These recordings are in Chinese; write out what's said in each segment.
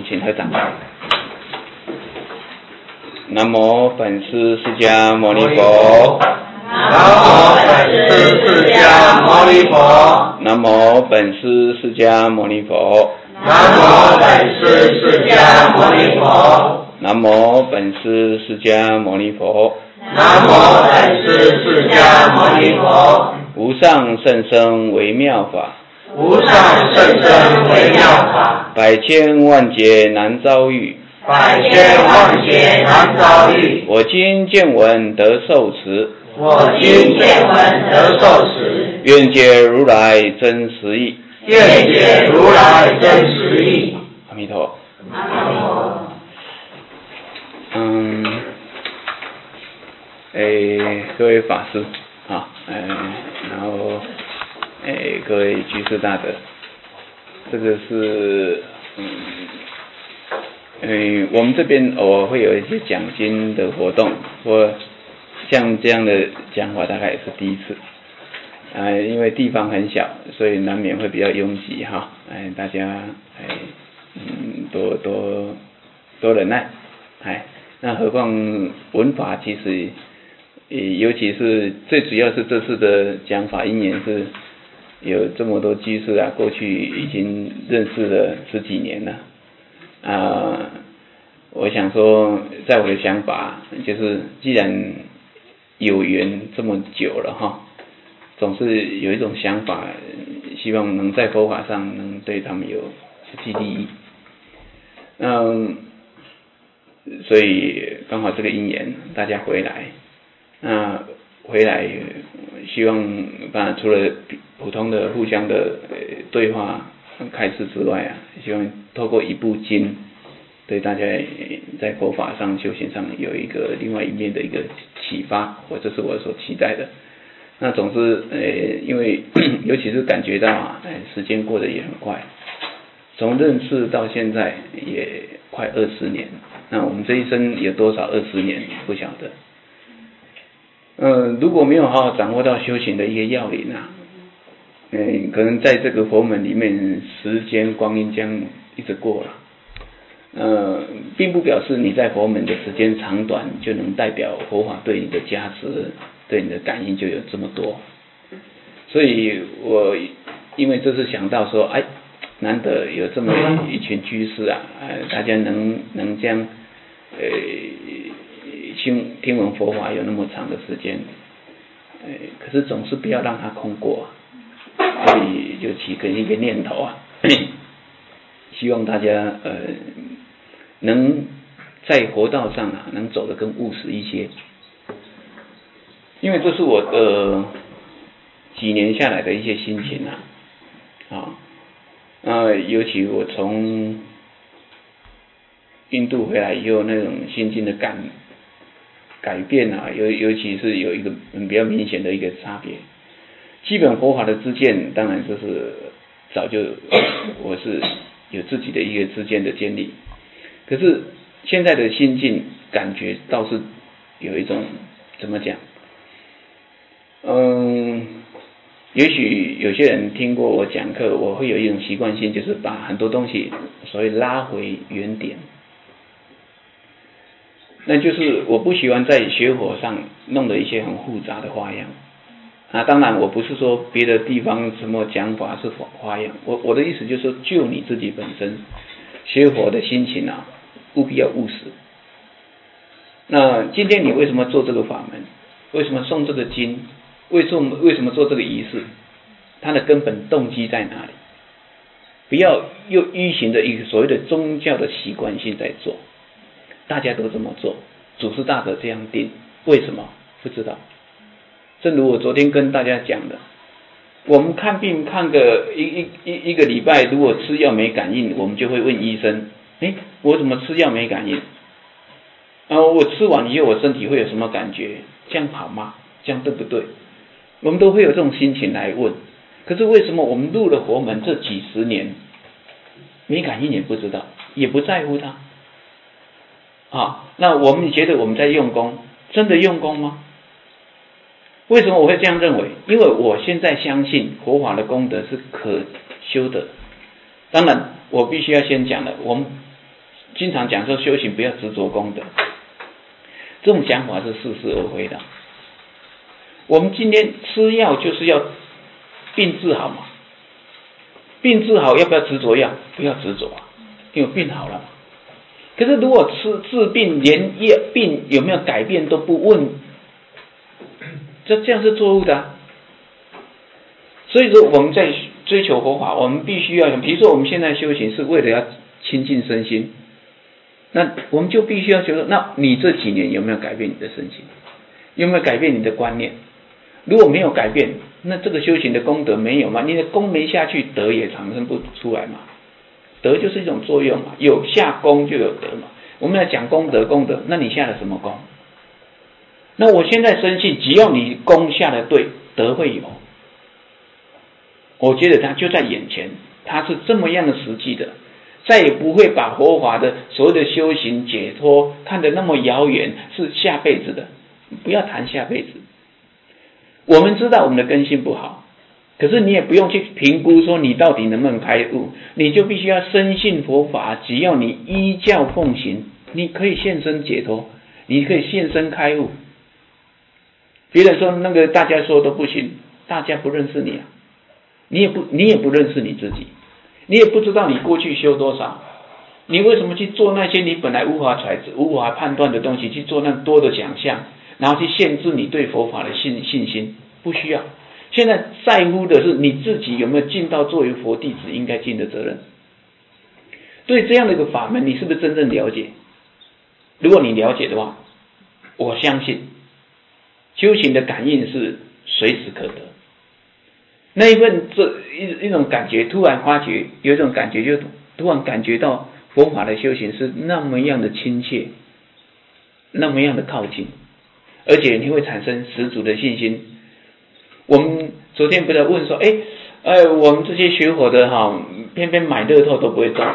请合掌。南无本师释迦牟尼佛。 南无本师释迦牟尼佛。 南无本师释迦牟尼佛。 南无本师释迦牟尼佛。 南无本师释迦牟尼佛。 南无本师释迦牟尼佛。 无上甚深微妙法。 无上甚深微妙法。 百千万劫难遭遇。 百千万劫难遭遇。 我今见闻得受持。 我今见闻得受持。 愿解如来真实义。 愿解如来真实义。 阿弥陀佛。 阿弥陀佛。 各位法师啊，然后各位居士大德，这个是我们这边偶尔会有一些讲经的活动，或像这样的讲法大概也是第一次，因为地方很小，所以难免会比较拥挤哈，大家多忍耐，那何况文法其实尤其是最主要是这次的讲法因缘是有这么多居士过去已经认识了10几年了我想说在我的想法就是既然有缘这么久了总是有一种想法，希望能在佛法上能对他们有实际利益，所以刚好这个因缘大家回来，回来希望当然除了普通的互相的对话开示之外希望透过一部经对大家在佛法上修行上有一个另外一面的一个启发，这是我所期待的。那总之因为尤其是感觉到时间过得也很快，从认识到现在也快20年，那我们这一生有多少20年不晓得。如果没有好好掌握到修行的一个要领可能在这个佛门里面时间光阴将一直过了，并不表示你在佛门的时间长短就能代表佛法对你的加持，对你的感应就有这么多。所以我因为这次想到说难得有这么一群居士大家能将听闻佛法有那么长的时间，可是总是不要让它空过所以就起一个念头希望大家能在佛道上能走得更务实一些，因为这是我几年下来的一些心情尤其我从印度回来以后那种心境的改变尤其是有一个比较明显的一个差别。基本佛法的知见当然就是早就我是有自己的一个知见的建立，可是现在的心境感觉倒是有一种怎么讲也许有些人听过我讲课，我会有一种习惯性，就是把很多东西所谓拉回原点，那就是我不喜欢在学佛上弄的一些很复杂的花样当然我不是说别的地方什么讲法是花样，我的意思就是说就你自己本身学佛的心情务必要务实。那今天你为什么做这个法门，为什么诵这个经，为什么做这个仪式，它的根本动机在哪里？不要又依循着一个所谓的宗教的习惯性在做，大家都这么做，祖师大德这样定，为什么不知道？正如我昨天跟大家讲的，我们看病看个一个礼拜，如果吃药没感应，我们就会问医生，我怎么吃药没感应我吃完以后我身体会有什么感觉，这样好吗？这样对不对？我们都会有这种心情来问。可是为什么我们入了佛门这几十年没感应也不知道，也不在乎它那我们觉得我们在用功，真的用功吗？为什么我会这样认为？因为我现在相信佛法的功德是可修的。当然我必须要先讲了，我们经常讲说修行不要执着功德，这种讲法是似是而非的。我们今天吃药就是要病治好嘛，病治好要不要执着药？不要执着啊，因为病好了嘛。可是如果治病连病有没有改变都不问，这样是错误的啊。所以说我们在追求佛法，我们必须要，比如说我们现在修行是为了要亲近身心，那我们就必须要觉得，那你这几年有没有改变你的身心？有没有改变你的观念？如果没有改变，那这个修行的功德没有嘛？你的功没下去，德也产生不出来嘛。德就是一种作用嘛，有下功就有德嘛。我们要讲功德，那你下了什么功？那我现在深信，只要你功下的对，德会有。我觉得它就在眼前，它是这么样的实际的，再也不会把佛法的所谓的修行解脱看得那么遥远，是下辈子的。不要谈下辈子，我们知道我们的根性不好，可是你也不用去评估说你到底能不能开悟，你就必须要深信佛法，只要你依教奉行，你可以现身解脱，你可以现身开悟。别人说那个大家说都不行，大家不认识你啊，你也不认识你自己，你也不知道你过去修多少，你为什么去做那些你本来无法揣测、无法判断的东西，去做那多的想象，然后去限制你对佛法的信心？不需要。现在在乎的是你自己有没有尽到作为佛弟子应该尽的责任。对这样的一个法门，你是不是真正了解？如果你了解的话，我相信修行的感应是随时可得。那一份一种感觉，突然发觉有一种感觉，就突然感觉到佛法的修行是那么样的亲切，那么样的靠近，而且你会产生十足的信心。我们昨天不是问说，我们这些学佛的哈，偏偏买乐透都不会中。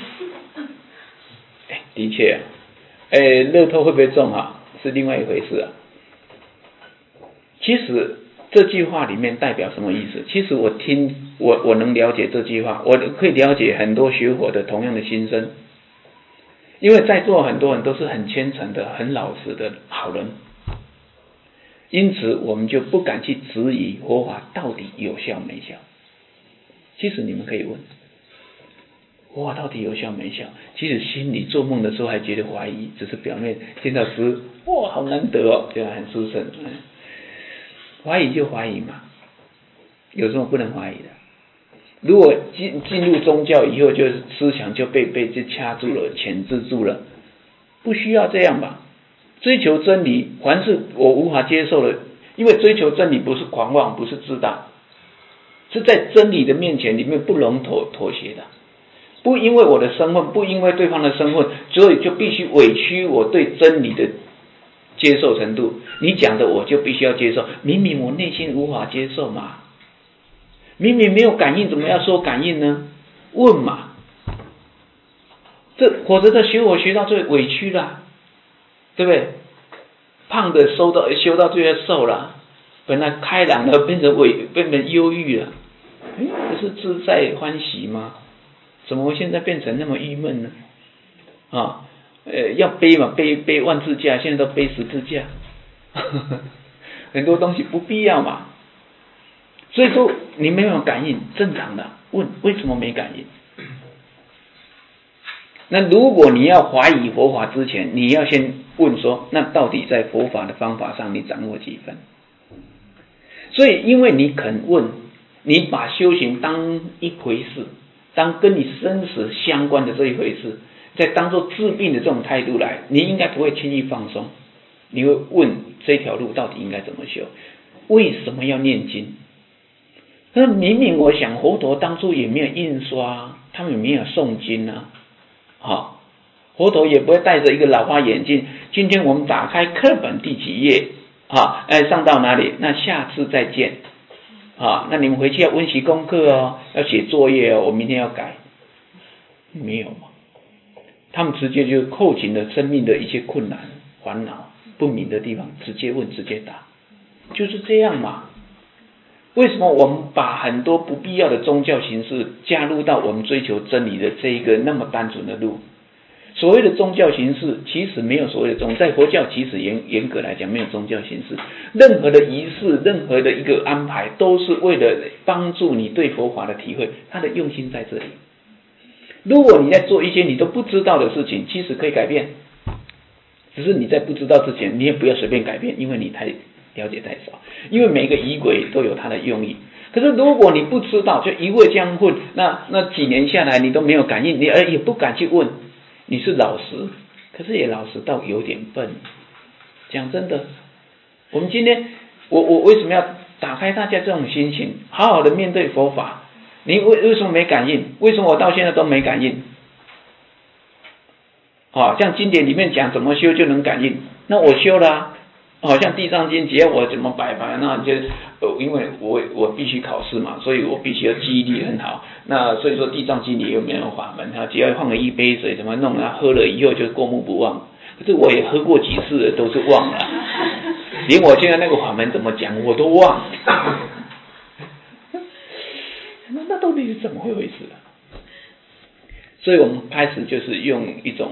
的确，乐透会不会中啊，是另外一回事啊。其实这句话里面代表什么意思？其实我能了解这句话，我可以了解很多学佛的同样的心声，因为在座很多人都是很虔诚的、很老实的好人，因此我们就不敢去质疑佛法到底有效没效。其实你们可以问，佛法到底有效没效？其实心里做梦的时候还觉得怀疑，只是表面见到师，哇，好难得哦，觉得很殊胜。怀疑就怀疑嘛，有什么不能怀疑的？如果进入宗教以后，就是思想就被就掐住了、钳制住了，不需要这样吧？追求真理，凡是我无法接受的，因为追求真理不是狂妄，不是自大，是在真理的面前里面不容妥协的。不因为我的身份，不因为对方的身份，所以就必须委屈我对真理的接受程度。你讲的我就必须要接受，明明我内心无法接受嘛，明明没有感应，怎么要说感应呢？问嘛，否则的学我学到最委屈了，对不对？胖的修到最后瘦了，本来开朗的变成忧郁了，不是自在欢喜吗？怎么现在变成那么郁闷呢？要背嘛，背万字架，现在都背十字架，很多东西不必要嘛。所以说你没有感应，正常的。问为什么没感应？那如果你要怀疑佛法之前，你要先问说，那到底在佛法的方法上你掌握几分？所以因为你肯问，你把修行当一回事，当跟你生死相关的这一回事，再当作治病的这种态度来，你应该不会轻易放松。你会问这条路到底应该怎么修？为什么要念经？那明明我想佛陀当初也没有印刷，他们也没有诵经啊。佛陀也不会戴着一个老花眼镜。今天我们打开课本第几页上到哪里？那下次再见。那你们回去要温习功课哦，要写作业哦，我明天要改。没有嘛？他们直接就扣紧了生命的一些困难、烦恼、不明的地方，直接问，直接答，就是这样嘛。为什么我们把很多不必要的宗教形式加入到我们追求真理的这一个那么单纯的路？ 所谓的宗教形式，其实没有所谓的在佛教其实严格来讲没有宗教形式，任何的仪式，任何的一个安排，都是为了帮助你对佛法的体会，它的用心在这里。如果你在做一些你都不知道的事情，其实可以改变，只是你在不知道之前，你也不要随便改变，因为你太了解太少。因为每个仪轨都有它的用意。可是如果你不知道，就一味这样混，那几年下来你都没有感应，你也不敢去问，你是老实，可是也老实到有点笨。讲真的，我们今天我为什么要打开大家这种心情，好好的面对佛法？你为什么没感应？为什么我到现在都没感应？像经典里面讲怎么修就能感应，那我修了啊。像地藏经，只要我怎么摆盘，那就因为我必须考试嘛，所以我必须要记忆力很好。那所以说地藏经里有没有法门？只要放了一杯水，怎么弄啊？喝了以后就过目不忘。可是我也喝过几次了，都是忘了，连我现在那个法门怎么讲我都忘。那到底是怎么回事啊？所以我们开始就是用一种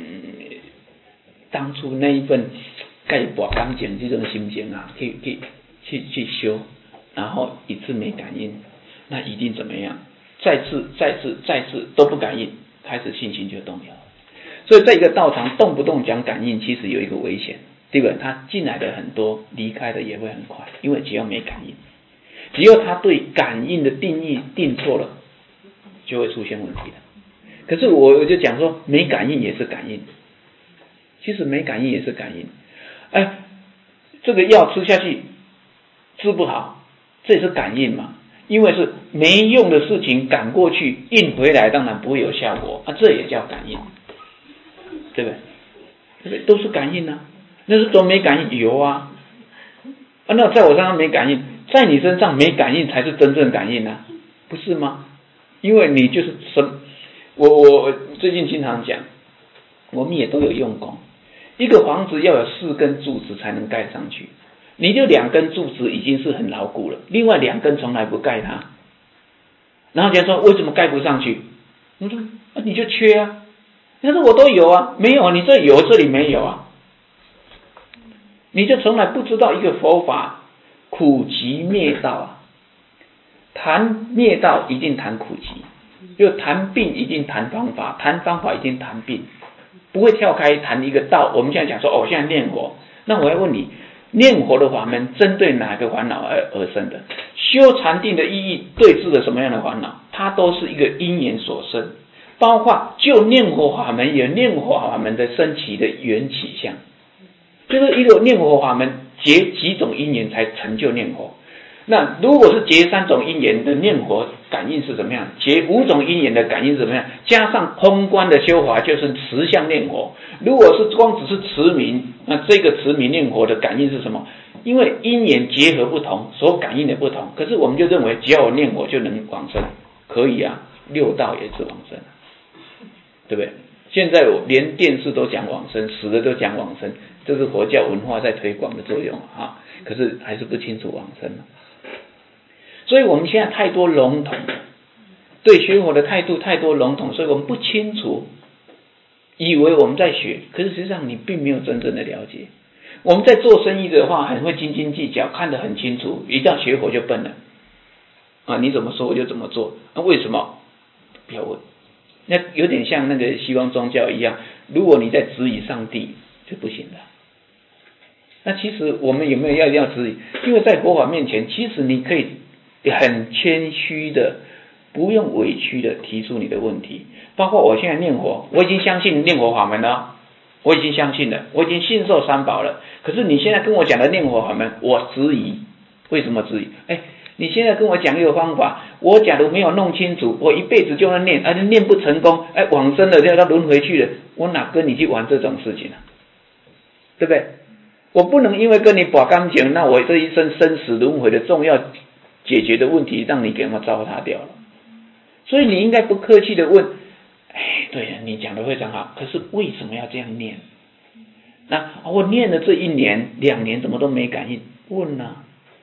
当初那一份盖博刚讲这种心情啊，去修，然后一次没感应，那一定怎么样？再次都不感应，开始信心就动摇。所以在一个道场动不动讲感应，其实有一个危险，对吧？他进来的很多，离开的也会很快，因为只要没感应，只要他对感应的定义定错了，就会出现问题了。可是我就讲说，没感应也是感应，其实没感应也是感应。这个药吃下去治不好，这也是感应嘛，因为是没用的事情赶过去，应回来当然不会有效果，这也叫感应，对不对？对不对？都是感应啊。那是都没感应有啊，那在我身上没感应，在你身上没感应才是真正感应啊，不是吗？因为你就是我最近经常讲，我们也都有用功。一个房子要有4根柱子才能盖上去，你就2根柱子已经是很牢固了，另外2根从来不盖它。然后人家说为什么盖不上去？我说你就缺啊。但是我都有啊，没有啊，你这有，这里没有啊。你就从来不知道一个佛法苦集灭道啊，谈灭道一定谈苦集，就谈病一定谈方法，谈方法一定谈病，不会跳开谈一个道。我们现在讲说现在念佛，那我要问你，念佛的法门针对哪个烦恼而生的？修禅定的意义对治了什么样的烦恼？它都是一个因缘所生，包括就念佛法门有念佛法门的升起的缘起相，就是一个念佛法门结几种因缘才成就念佛。那如果是结3种因缘的念佛感应是怎么样？结5种因缘的感应是怎么样？加上空观的修法，就是持相念佛。如果是光只是持名，那这个持名念佛的感应是什么？因为因缘结合不同，所感应的不同。可是我们就认为只要我念佛就能往生，可以啊，6道也是往生，对不对？现在我连电视都讲往生，死了都讲往生，这是佛教文化在推广的作用啊。可是还是不清楚往生。所以我们现在太多笼统，对学佛的态度太多笼统，所以我们不清楚，以为我们在学，可是实际上你并没有真正的了解。我们在做生意的话，很会斤斤计较，看得很清楚，一到学佛就笨了你怎么说我就怎么做，为什么？不要问。那有点像那个西方宗教一样，如果你在质疑上帝就不行了。那其实我们有没有要质疑？因为在佛法面前，其实你可以很谦虚的，不用委屈的提出你的问题。包括我现在念佛，我已经相信念佛法门了，我已经相信了，我已经信受3宝了。可是你现在跟我讲的念佛法门，我质疑。为什么质疑？你现在跟我讲一个方法，我假如没有弄清楚，我一辈子就能念，念不成功，往生了就要轮回去了，我哪跟你去玩这种事情啊？对不对？我不能因为跟你把感情，那我这一生生死轮回的重要解决的问题，让你给我糟蹋掉了。所以你应该不客气的问，对了，你讲的非常好，可是为什么要这样念？那我念了这1年2年，怎么都没感应？问啊，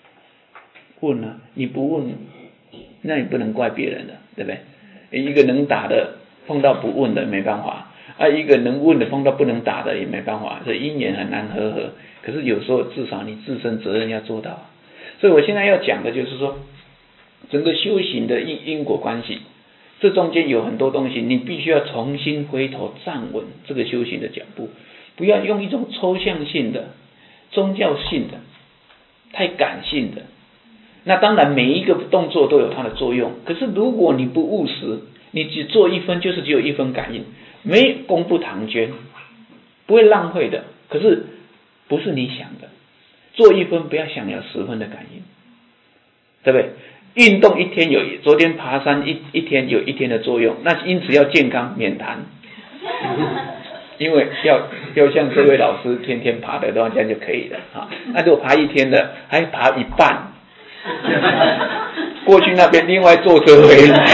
你不问，那你不能怪别人的，对不对？一个能打的碰到不问的没办法一个能问的碰到不能答的也没办法，这因缘很难和。可是有时候至少你自身责任要做到。所以我现在要讲的就是说，整个修行的因果关系，这中间有很多东西，你必须要重新回头站稳这个修行的脚步，不要用一种抽象性的、宗教性的、太感性的。那当然每一个动作都有它的作用，可是如果你不务实，你只做1分就是只有1分感应，没功不唐捐，不会浪费的。可是不是你想的，做1分不要想有10分的感应，对不对？运动1天昨天爬山一天有1天的作用，那因此要健康免谈，因为要像这位老师天天爬的话，这样就可以了啊。那如果爬1天的，还爬一半，过去那边另外坐车回来，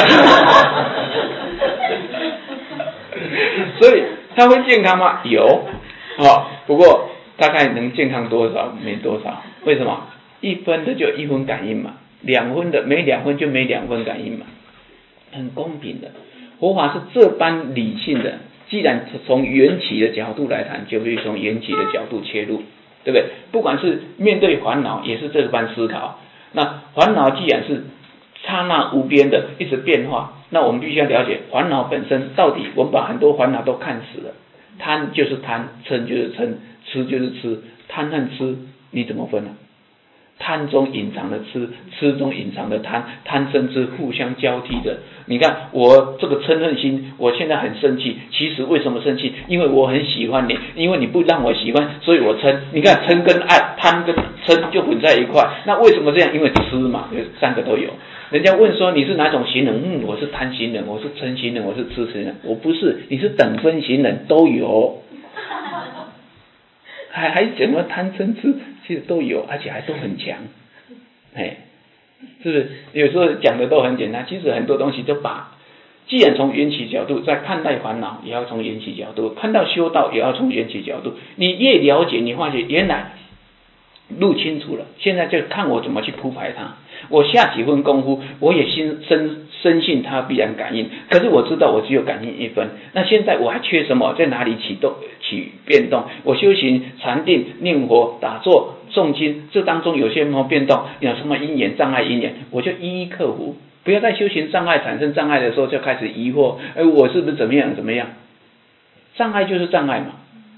所以他会健康吗？有不过大概能健康多少没多少。为什么？1分的就1分感应嘛，2分的没2分就没2分感应嘛，很公平的。佛法是这般理性的，既然从缘起的角度来谈，就会从缘起的角度切入，对不对？不管是面对烦恼也是这般思考。那烦恼既然是刹那无边的一直变化，那我们必须要了解烦恼本身到底，我们把很多烦恼都看死了。贪就是贪，嗔就是嗔，痴就是痴。贪和痴你怎么分呢？贪中隐藏的痴，痴中隐藏的贪，贪嗔痴互相交替的。你看我这个嗔恨心，我现在很生气，其实为什么生气？因为我很喜欢你，因为你不让我喜欢，所以我嗔。你看嗔跟爱，贪跟嗔就混在一块。那为什么这样？因为痴嘛，3个都有。人家问说你是哪种行人？我是贪行人，我是嗔行人，我是痴行人。我不是，你是等分行人，都有。还什么贪嗔痴，其实都有，而且还都很强，是不是？有时候讲的都很简单，其实很多东西都既然从缘起角度在看待烦恼，也要从缘起角度看到修道，也要从缘起角度。你越了解，你发觉原来路清楚了，现在就看我怎么去铺排它。我下几分功夫，我也深信它必然感应，可是我知道我只有感应1分。那现在我还缺什么？在哪里起变动？我修行禅定、念佛、打坐、诵经，这当中有些什么变动？有什么因缘障碍因缘，我就一一克服。不要在修行障碍产生障碍的时候就开始疑惑，我是不是怎么样？障碍就是障碍嘛，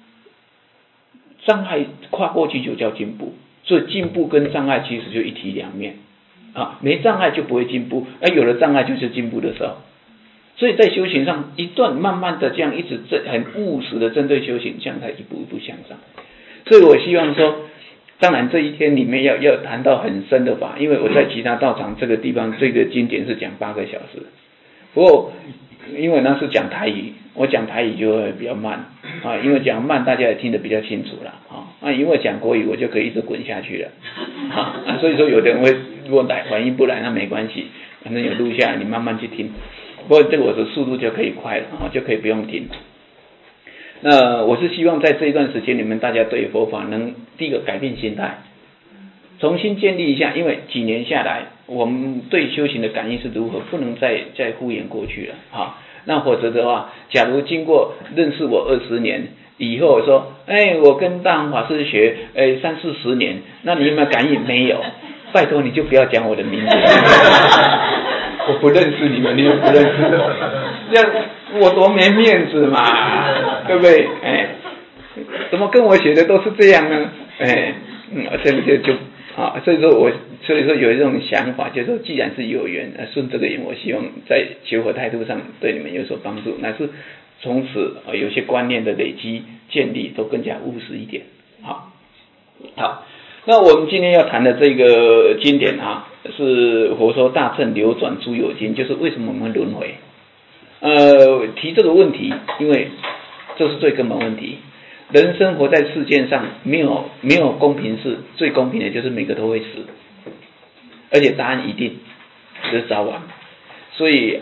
障碍跨过去就叫进步。所以进步跟障碍其实就一体两面没障碍就不会进步，有了障碍就是进步的时候。所以在修行上一段慢慢的这样一直很务实的针对修行，这样才一步一步向上。所以我希望说，当然这一天里面要谈到很深的法，因为我在其他道场这个地方这个经典是讲8个小时，不过因为那是讲台语，我讲台语就会比较慢因为讲慢大家也听得比较清楚了因为讲国语我就可以一直滚下去了所以说有的人会如果反应不来那没关系，反正有录下来你慢慢去听。不过这个我的速度就可以快了就可以不用停。那我是希望在这一段时间里面，大家对佛法能第一个改变心态，重新建立一下，因为几年下来我们对修行的感应是如何，不能再敷衍过去了那否则的话，假如经过认识我20年以后说我跟大航法师学30-40年，那你有没有感应？没有，拜托你就不要讲我的名字我不认识你们，你们不认识我，这样我多没面子嘛，对不对？怎么跟我学的都是这样呢？这个就所以说有一种想法，就是说既然是有缘，顺这个缘，我希望在学佛态度上对你们有所帮助，乃是从此有些观念的累积建立都更加务实一点。好，那我们今天要谈的这个经典是佛说大乘流转诸有经，就是为什么我们轮回。提这个问题，因为这是最根本问题。人生活在世界上，没有公平事，最公平的就是每个都会死，而且答案一定就是早晚。所以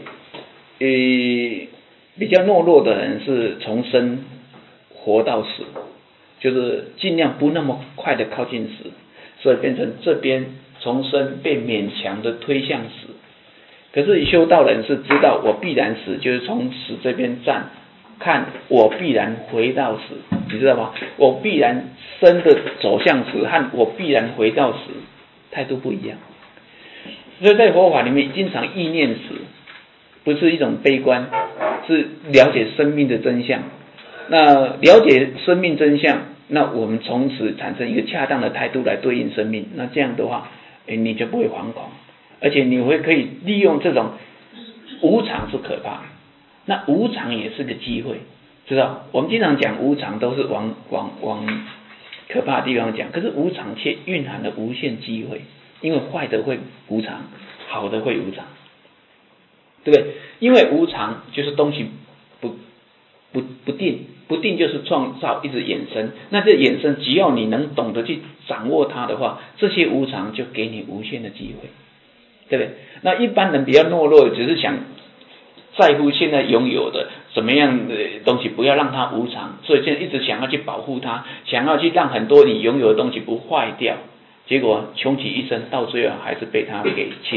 比较懦弱的人是从生活到死，就是尽量不那么快的靠近死，所以变成这边从生被勉强的推向死。可是修道人是知道我必然死，就是从死这边站看我必然回到死，你知道吗？我必然生的走向死和我必然回到死态度不一样。所以在佛法里面经常意念死，不是一种悲观，是了解生命的真相。那了解生命真相，那我们从此产生一个恰当的态度来对应生命，那这样的话你就不会惶恐，而且你会可以利用这种无常是可怕，那无常也是个机会，知道？我们经常讲无常都是往可怕的地方讲，可是无常却蕴含了无限机会，因为坏的会无常，好的会无常，对不对？因为无常就是东西不定，不定就是创造一直衍生，那这衍生只要你能懂得去掌握它的话，这些无常就给你无限的机会，对不对？那一般人比较懦弱，只是想在乎现在拥有的什么样的东西，不要让它无常，所以现在一直想要去保护它，想要去让很多你拥有的东西不坏掉，结果穷其一生，到最后还是被它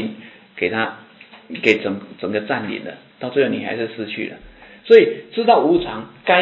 给整个占领了，到最后你还是失去了。所以知道无常，该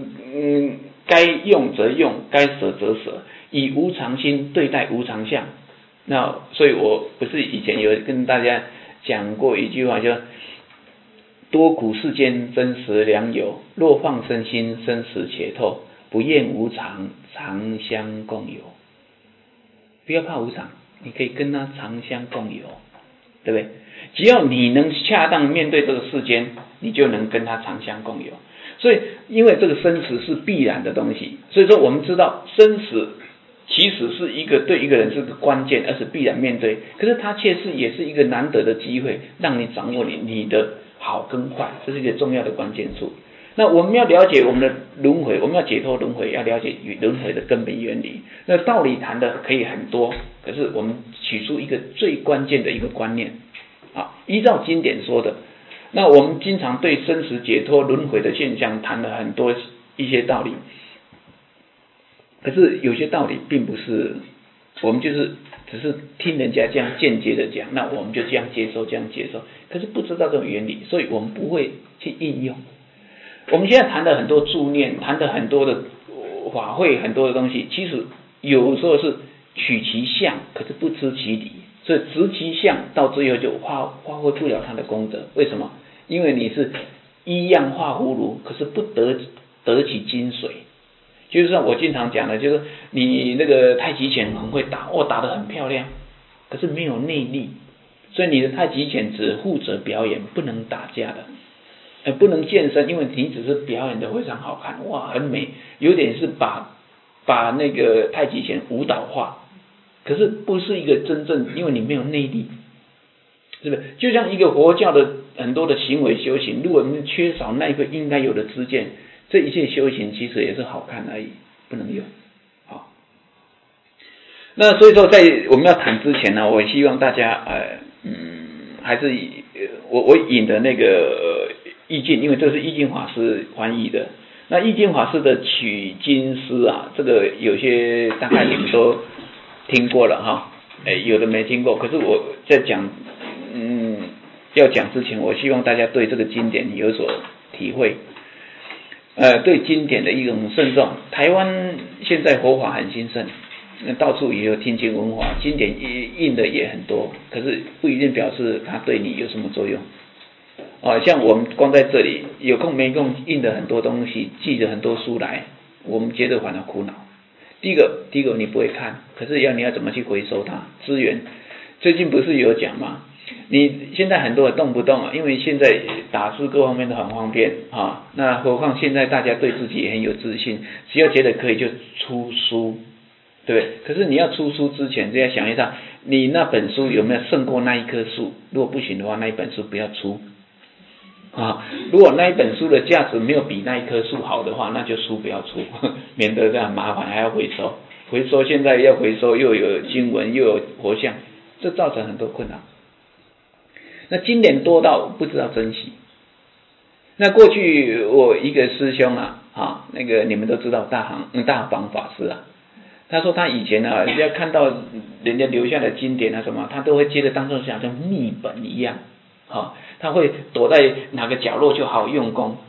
用则用，该舍则舍，以无常心对待无常相。那所以我不是以前有跟大家讲过一句话，叫多苦世间真实良友，若放身心生死且透，不厌无常常相共有。不要怕无常，你可以跟他常相共有，对不对？只要你能恰当面对这个世间，你就能跟他常相共有。所以因为这个生死是必然的东西，所以说我们知道生死其实是一个对一个人是个关键，而是必然面对，可是它也是一个难得的机会，让你掌握你的好跟坏，这是一个重要的关键处。那我们要了解我们的轮回，我们要解脱轮回，要了解轮回的根本原理。那道理谈的可以很多，可是我们取出一个最关键的一个观念啊，依照经典说的。那我们经常对生死解脱轮回的现象谈了很多一些道理，可是有些道理并不是我们只是听人家这样间接的讲，那我们就这样接受，可是不知道这种原理，所以我们不会去应用。我们现在谈的很多助念，谈的很多的法会，很多的东西，其实有时候是取其相，可是不知其理，所以执其相，到最后就发挥不了它的功德。为什么？因为你是依样画葫芦，可是不得其精髓。就是像我经常讲的，就是你那个太极拳很会打，打得很漂亮，可是没有内力，所以你的太极拳只负责表演，不能打架的，不能健身，因为你只是表演的非常好看，哇，很美，有点是把那个太极拳舞蹈化，可是不是一个真正，因为你没有内力，是不是？就像一个佛教的很多的行为修行，如果你缺少那一个应该有的知见，这一切修行其实也是好看而已，不能用。好，那所以说在我们要谈之前呢，我希望大家还是我引的那个意境，因为这是意境法师翻译的。那意境法师的取经诗啊，这个有些大概你们都听过了哈，有的没听过。可是我在讲要讲之前，我希望大家对这个经典有所体会。对经典的一种慎重。台湾现在佛法很兴盛，到处也有听经文化，经典印的也很多，可是不一定表示它对你有什么作用。像我们光在这里有空没空印的很多东西，寄了很多书来，我们觉得反而苦恼。第一个你不会看，可是你要怎么去回收它资源？最近不是有讲吗？你现在很多人动不动因为现在打字各方面都很方便那何况现在大家对自己也很有自信，只要觉得可以就出书，对不对？可是你要出书之前就要想一下，你那本书有没有胜过那一棵树？如果不行的话，那一本书不要出如果那一本书的价值没有比那一棵树好的话，那就书不要出，免得这样麻烦，还要回收现在要回收，又有经文又有佛像，这造成很多困难。那经典多到不知道珍惜。那过去我一个师兄那个你们都知道大方法师他说他以前人家看到人家留下的经典什么，他都会接着当作像秘本一样他会躲在哪个角落就好用功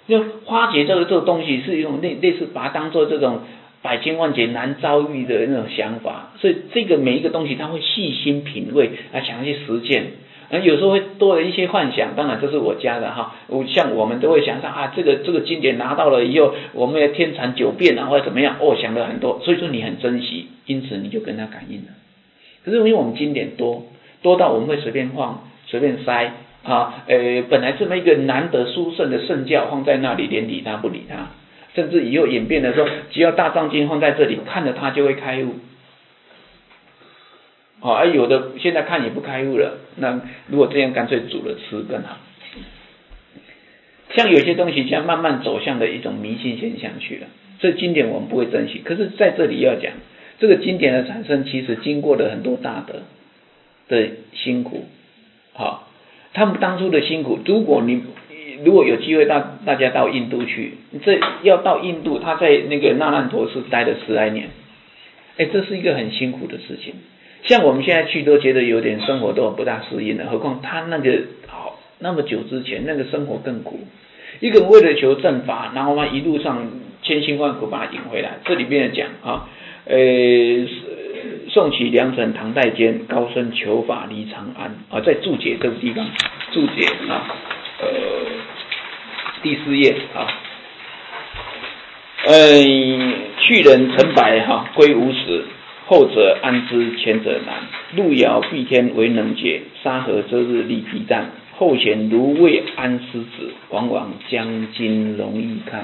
就花解这个东西是一种类似把它当做这种百千万劫难遭遇的那种想法，所以这个每一个东西他会细心品味，想要去实践。有时候会多了一些幻想，当然这是我家的哈。像我们都会想上这个经典拿到了以后，我们要天长久变或者怎么样，想了很多，所以说你很珍惜，因此你就跟他感应了。可是因为我们经典多到我们会随便放随便塞本来这么一个难得殊胜的圣教放在那里，连理他不理他，甚至以后演变的说，只要大藏经放在这里，看了他就会开悟。有的现在看也不开悟了，那如果这样干脆煮了吃更好。像有些东西将慢慢走向的一种迷信现象去了，这经典我们不会珍惜。可是在这里要讲，这个经典的产生其实经过了很多大德的辛苦，他们当初的辛苦，如果有机会大家到印度去，这要到印度，他在那个那烂陀寺待了10来年，这是一个很辛苦的事情。像我们现在去都觉得有点生活都不大适应了，何况他那个那么久之前那个生活更苦。一个人为了求正法，然后他一路上千辛万苦把他引回来。这里面讲宋齐梁陈唐代间，高僧求法离长安在注解这个地方，注解第4页去人成白归无始，后者安知前者难，路遥碧天为能解，沙河遮日立皮蛋，后贤如未安师子，往往将今容易看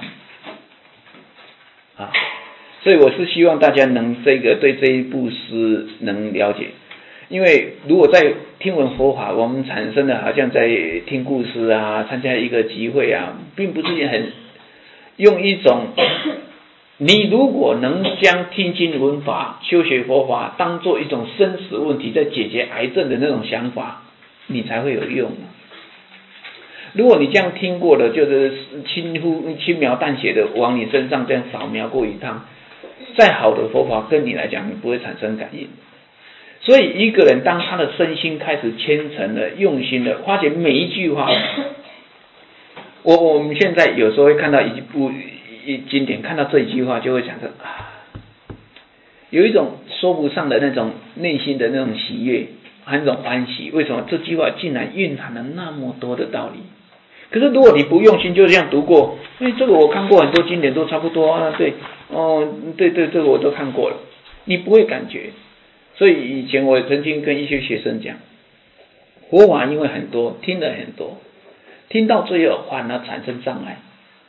所以我是希望大家能对这一部诗能了解，因为如果在听闻佛法，我们产生的好像在听故事参加一个集会并不是用一种你如果能将听经闻法修学佛法当做一种生死问题在解决癌症的那种想法，你才会有用如果你这样听过的，就是轻描淡写的往你身上这样扫描过一趟，再好的佛法跟你来讲你不会产生感应。所以一个人当他的身心开始虔诚了用心了，发觉每一句话我们现在有时候会看到一部经典，看到这一句话就会想着有一种说不上的那种内心的那种喜悦，很种欢喜。为什么这句话竟然蕴含了那么多的道理？可是如果你不用心就这样读过，这个我看过很多经典都差不多对这个我都看过了，你不会感觉。所以以前我曾经跟一些学生讲，佛法因为很多，听了很多，听到最后反而产生障碍。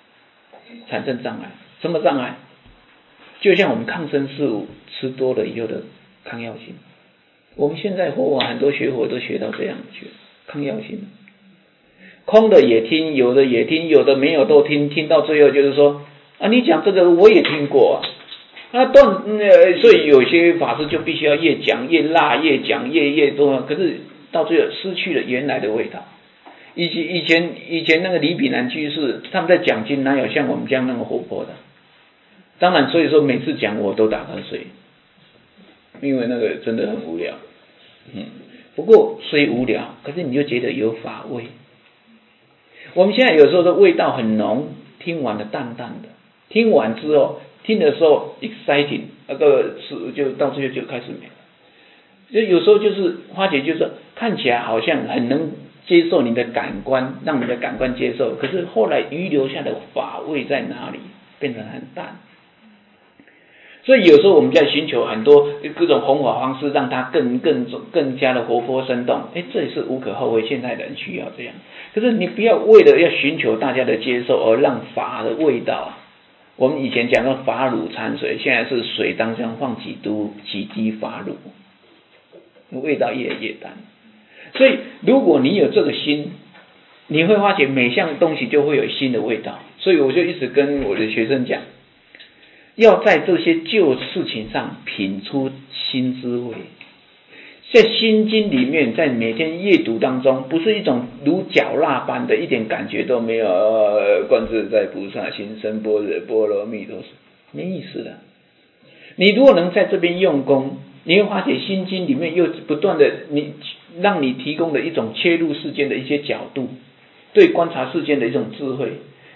什么障碍？就像我们抗生素吃多了以后的抗药性，我们现在佛法很多学佛都学到这样去，抗药性，空的也听，有的也听，有的没有都听，听到最后就是说你讲这个我也听过所以有些法师就必须要越讲越辣，越讲越多，可是到最后失去了原来的味道。以前那个李炳南居士他们在讲经哪有像我们这样那么活泼的？当然所以说每次讲我都打瞌睡，因为那个真的很无聊不过虽无聊，可是你就觉得有法味。我们现在有时候的味道很浓，听完了淡淡的，听完之后听的时候 exciting 就到最后就开始没了。所以有时候就是花姐就是看起来好像很能接受你的感官，让你的感官接受，可是后来遗留下的法味在哪里？变成很淡。所以有时候我们在寻求很多各种弘法方式，让它更加的活泼生动。这也是无可厚非，现在人需要这样。可是你不要为了要寻求大家的接受而让法的味道。我们以前讲到法乳掺水，现在是水当中放几滴法乳，味道越来越淡。所以如果你有这个心，你会发觉每项东西就会有新的味道。所以我就一直跟我的学生讲，要在这些旧事情上品出新滋味。在心经里面，在每天阅读当中，不是一种如嚼蜡般的一点感觉都没有观自在菩萨心生般若波罗蜜多时，没意思的。你如果能在这边用功，你会发觉心经里面又不断的让你提供的一种切入世间的一些角度，对观察世间的一种智慧，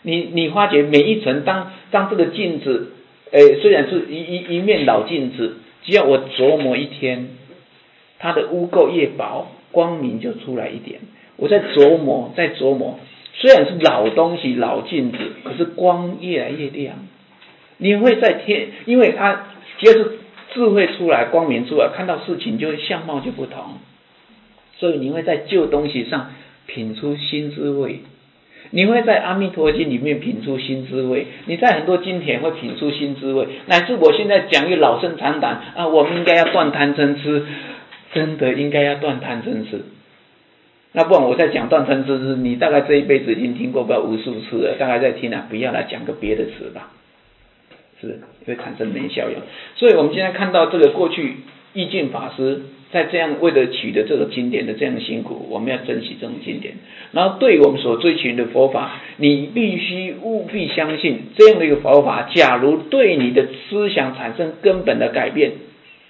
你发觉每一层，当这个镜子，虽然是一面老镜子，只要我琢磨一天，它的污垢越薄，光明就出来一点。我在琢磨，虽然是老东西、老镜子，可是光越来越亮。你会在因为它只要是智慧出来、光明出来，看到事情就会相貌就不同，所以你会在旧东西上品出新滋味。你会在阿弥陀经里面品出新滋味，你在很多经典会品出新滋味，乃至我现在讲一个老生常谈啊，我们应该要断贪嗔痴，真的应该要断贪嗔痴。那不然我在讲断贪嗔痴，你大概这一辈子已经听过不知道无数次了，大概在听了，不要来讲个别的词吧，是会产生没效用。所以我们现在看到这个过去义净法师在这样为了取得这个经典的这样辛苦，我们要珍惜这种经典。然后对我们所追寻的佛法，你必须务必相信这样的一个佛法，假如对你的思想产生根本的改变，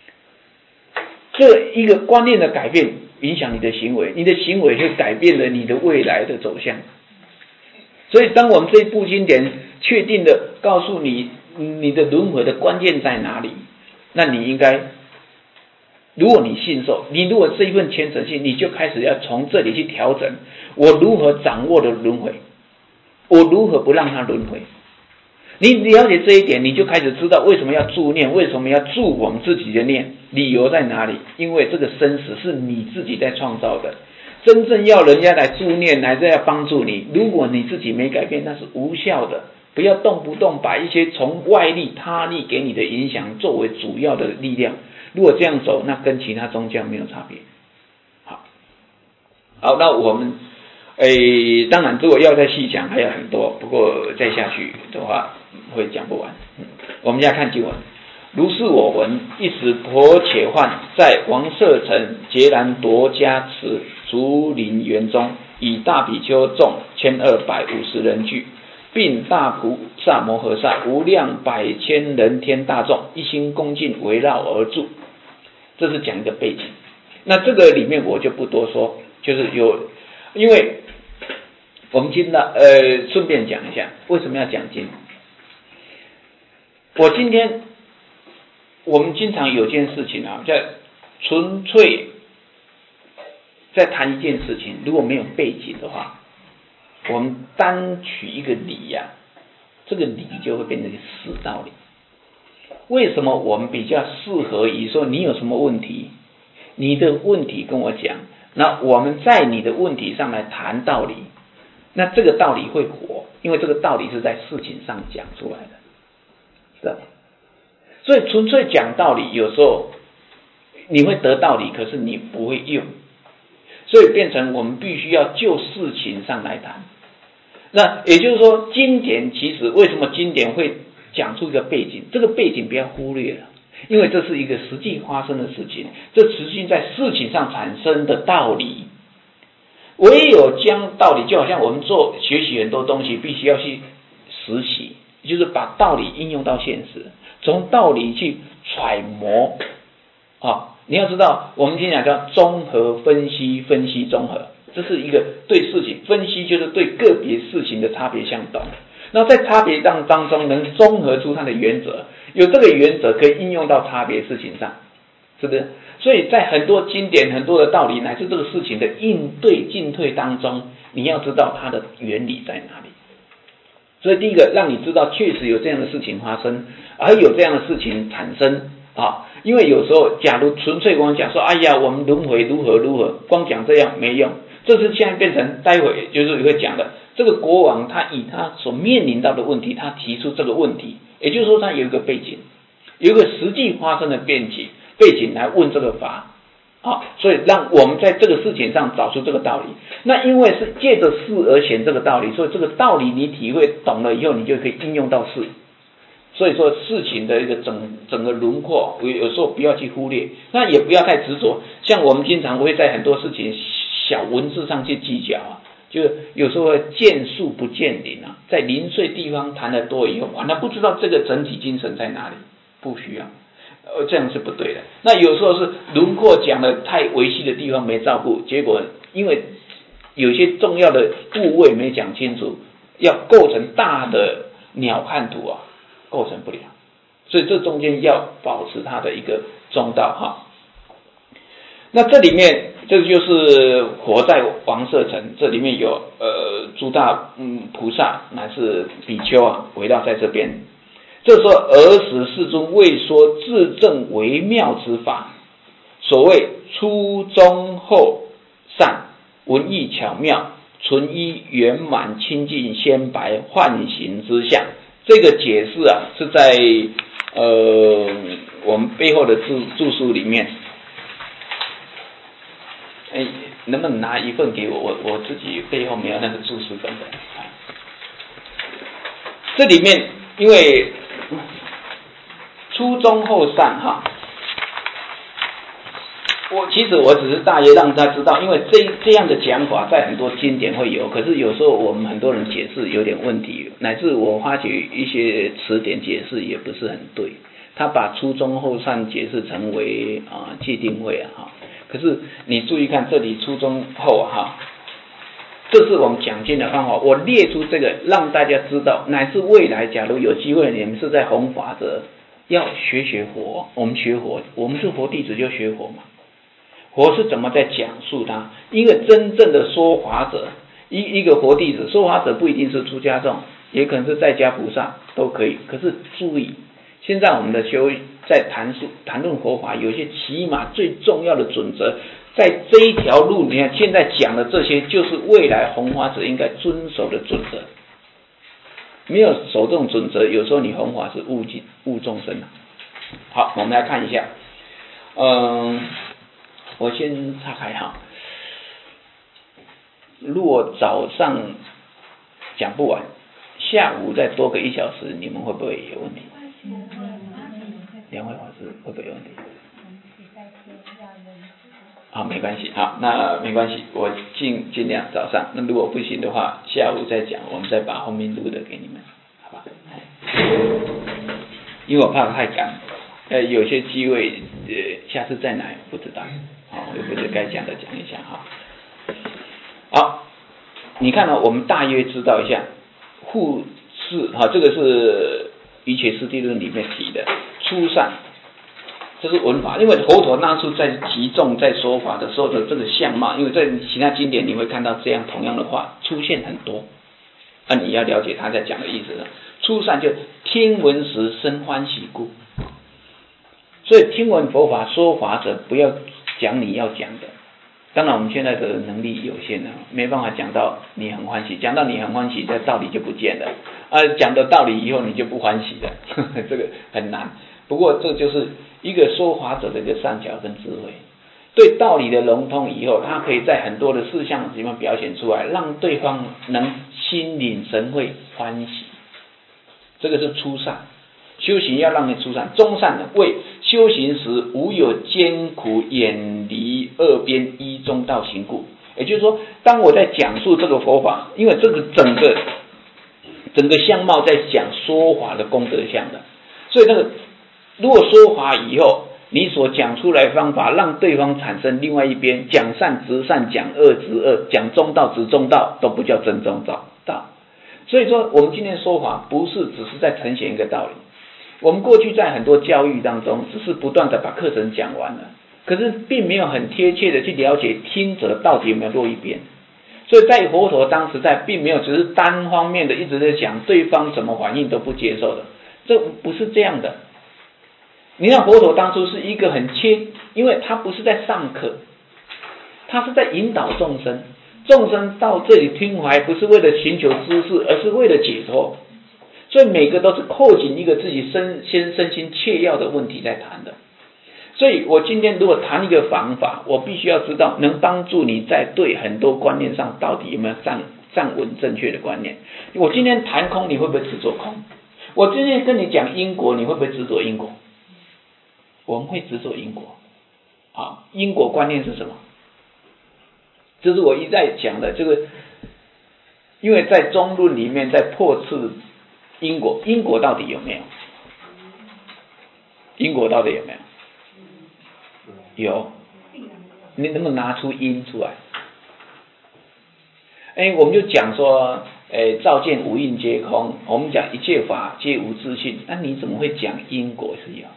这一个观念的改变影响你的行为，你的行为会改变了你的未来的走向。所以当我们这一部经典确定的告诉你你的轮回的关键在哪里，那你应该，如果你信受，你如果这一份虔诚心，你就开始要从这里去调整，我如何掌握的轮回，我如何不让它轮回。你了解这一点，你就开始知道为什么要助念，为什么要助我们自己的念，理由在哪里？因为这个生死是你自己在创造的，真正要人家来助念，来这要帮助你，如果你自己没改变，那是无效的。不要动不动把一些从外力他力给你的影响作为主要的力量，如果这样走，那跟其他宗教没有差别。好，那我们当然如果要再细讲还有很多，不过再下去的话会讲不完。我们现在看经文，如是我闻，一时婆且幻，在王舍城截然夺加持竹林园中，以大比丘众1250人聚，并大菩萨摩诃萨无量百千人天大众一心恭敬围绕而住。这是讲一个背景，那这个里面我就不多说，就是因为我们今天顺便讲一下为什么要讲经。我们经常有件事情啊，在纯粹在谈一件事情，如果没有背景的话，我们单取一个理呀，这个理就会变成死道理。为什么我们比较适合于说你有什么问题，你的问题跟我讲，那我们在你的问题上来谈道理，那这个道理会活，因为这个道理是在事情上讲出来的，是吧？所以纯粹讲道理，有时候你会得道理，可是你不会用，所以变成我们必须要就事情上来谈。那也就是说，经典其实为什么经典会讲出一个背景，这个背景不要忽略了，因为这是一个实际发生的事情，这实际在事情上产生的道理。唯有将道理，就好像我们学习很多东西必须要去实习，就是把道理应用到现实，从道理去揣摩你要知道我们经常叫综合分析，分析综合，这是一个对事情分析，就是对个别事情的差别相同，那在差别当中能综合出它的原则，有这个原则可以应用到差别事情上，是不是？所以在很多经典很多的道理乃至这个事情的应对进退当中，你要知道它的原理在哪里。所以第一个让你知道确实有这样的事情发生，而有这样的事情产生因为有时候假如纯粹光讲说哎呀我们轮回如何如何，光讲这样没用，这是现在变成待会就是会讲的，这个国王他以他所面临到的问题，他提出这个问题，也就是说他有一个背景，有一个实际发生的背景来问这个法所以让我们在这个事情上找出这个道理。那因为是借着事而显这个道理，所以这个道理你体会懂了以后，你就可以应用到事。所以说事情的一个整个轮廓，有时候不要去忽略，那也不要太执着。像我们经常会在很多事情小文字上去计较就有时候会见树不见林在零碎地方谈得多以后那不知道这个整体精神在哪里，不需要。这样是不对的。那有时候是轮廓讲的太维系的地方没照顾，结果因为有些重要的部位没讲清楚， 要构成大的鸟瞰图啊，构成不了。所以这中间要保持它的一个中道哈。那这里面这就是活在王舍城，这里面有诸大菩萨乃至比丘啊围绕在这边。这时候尔时世尊为说自证为妙之法，所谓初中后善，文艺巧妙，纯一圆满清净鲜白幻形之相。这个解释啊是在我们背后的注疏里面。能不能拿一份给我？我自己背后没有那个注释本的。这里面因为初中后善哈，其实我只是大约让他知道，因为这样的讲法在很多经典会有，可是有时候我们很多人解释有点问题，乃至我发觉一些词典解释也不是很对。他把初中后善解释成为界定位哈，可是你注意看这里初中后哈，这是我们讲经的方法。我列出这个让大家知道，乃至未来假如有机会你们是在弘法者，要学佛，我们学佛，我们是佛弟子就学佛嘛。佛是怎么在讲述它？一个真正的说法者，一个佛弟子，说法者不一定是出家众，也可能是在家菩萨都可以。可是注意，现在我们的在谈论佛法，有一些起码最重要的准则，在这一条路里面，现在讲的这些，就是未来弘法者应该遵守的准则。没有守这种准则，有时候你弘法是误众生的。好，我们来看一下，我先岔开哈。如果早上讲不完，下午再多个1小时，你们会不会有问题？两位法师会不会有问题？好，没关系，好，那没关系，我尽量早上。那如果不行的话，下午再讲，我们再把后面录的给你们，好吧？因为我怕太赶，有些机会下次再来不知道，好，我不是该讲的讲一下哈。好，你看我们大约知道一下，护世哈，这个是瑜伽师地论里面提的初善，这是文法，因为佛陀当初在集众在说法的时候的这个相貌，因为在其他经典你会看到这样同样的话出现很多，你要了解他在讲的意思了。初善就听闻时生欢喜故，所以听闻佛法说法者不要讲你要讲的。当然我们现在的能力有限了，没办法讲到你很欢喜，讲到你很欢喜，这道理就不见了。讲的道理以后你就不欢喜了，这个很难。不过这就是一个说法者的一个善巧跟智慧，对道理的融通以后，他可以在很多的事项里面表现出来，让对方能心领神会欢喜。这个是初善，修行要让你初善。中善呢，为修行时无有艰苦，远离二边，依中道行故。也就是说，当我在讲述这个佛法，因为这个整个相貌在讲说法的功德相的，所以那个如果说法以后，你所讲出来的方法让对方产生另外一边，讲善直善，讲恶直恶，讲中道直中道，都不叫真中道。所以说我们今天说法不是只是在呈现一个道理，我们过去在很多教育当中只是不断的把课程讲完了，可是并没有很贴切的去了解听者到底有没有落一边。所以在佛陀当时在并没有只是单方面的一直在讲，对方怎么反应都不接受的，这不是这样的。你看佛陀当初是一个很因为他不是在上课，他是在引导众生，众生到这里听怀不是为了寻求知识，而是为了解脱，所以每个都是扣紧一个自己身心切要的问题在谈的。所以我今天如果谈一个方法，我必须要知道能帮助你在对很多观念上到底有没有站稳正确的观念。我今天谈空，你会不会执着空？我今天跟你讲因果，你会不会执着因果？我们会执着因果。好，因果观念是什么？这是我一再讲的，这个因为在中论里面在破斥因果，因果到底有没有？因果到底有没有？有，你能不能拿出因出来？ 我们就讲说，照见五蕴皆空，我们讲一切法皆无自性，那你怎么会讲因果是有？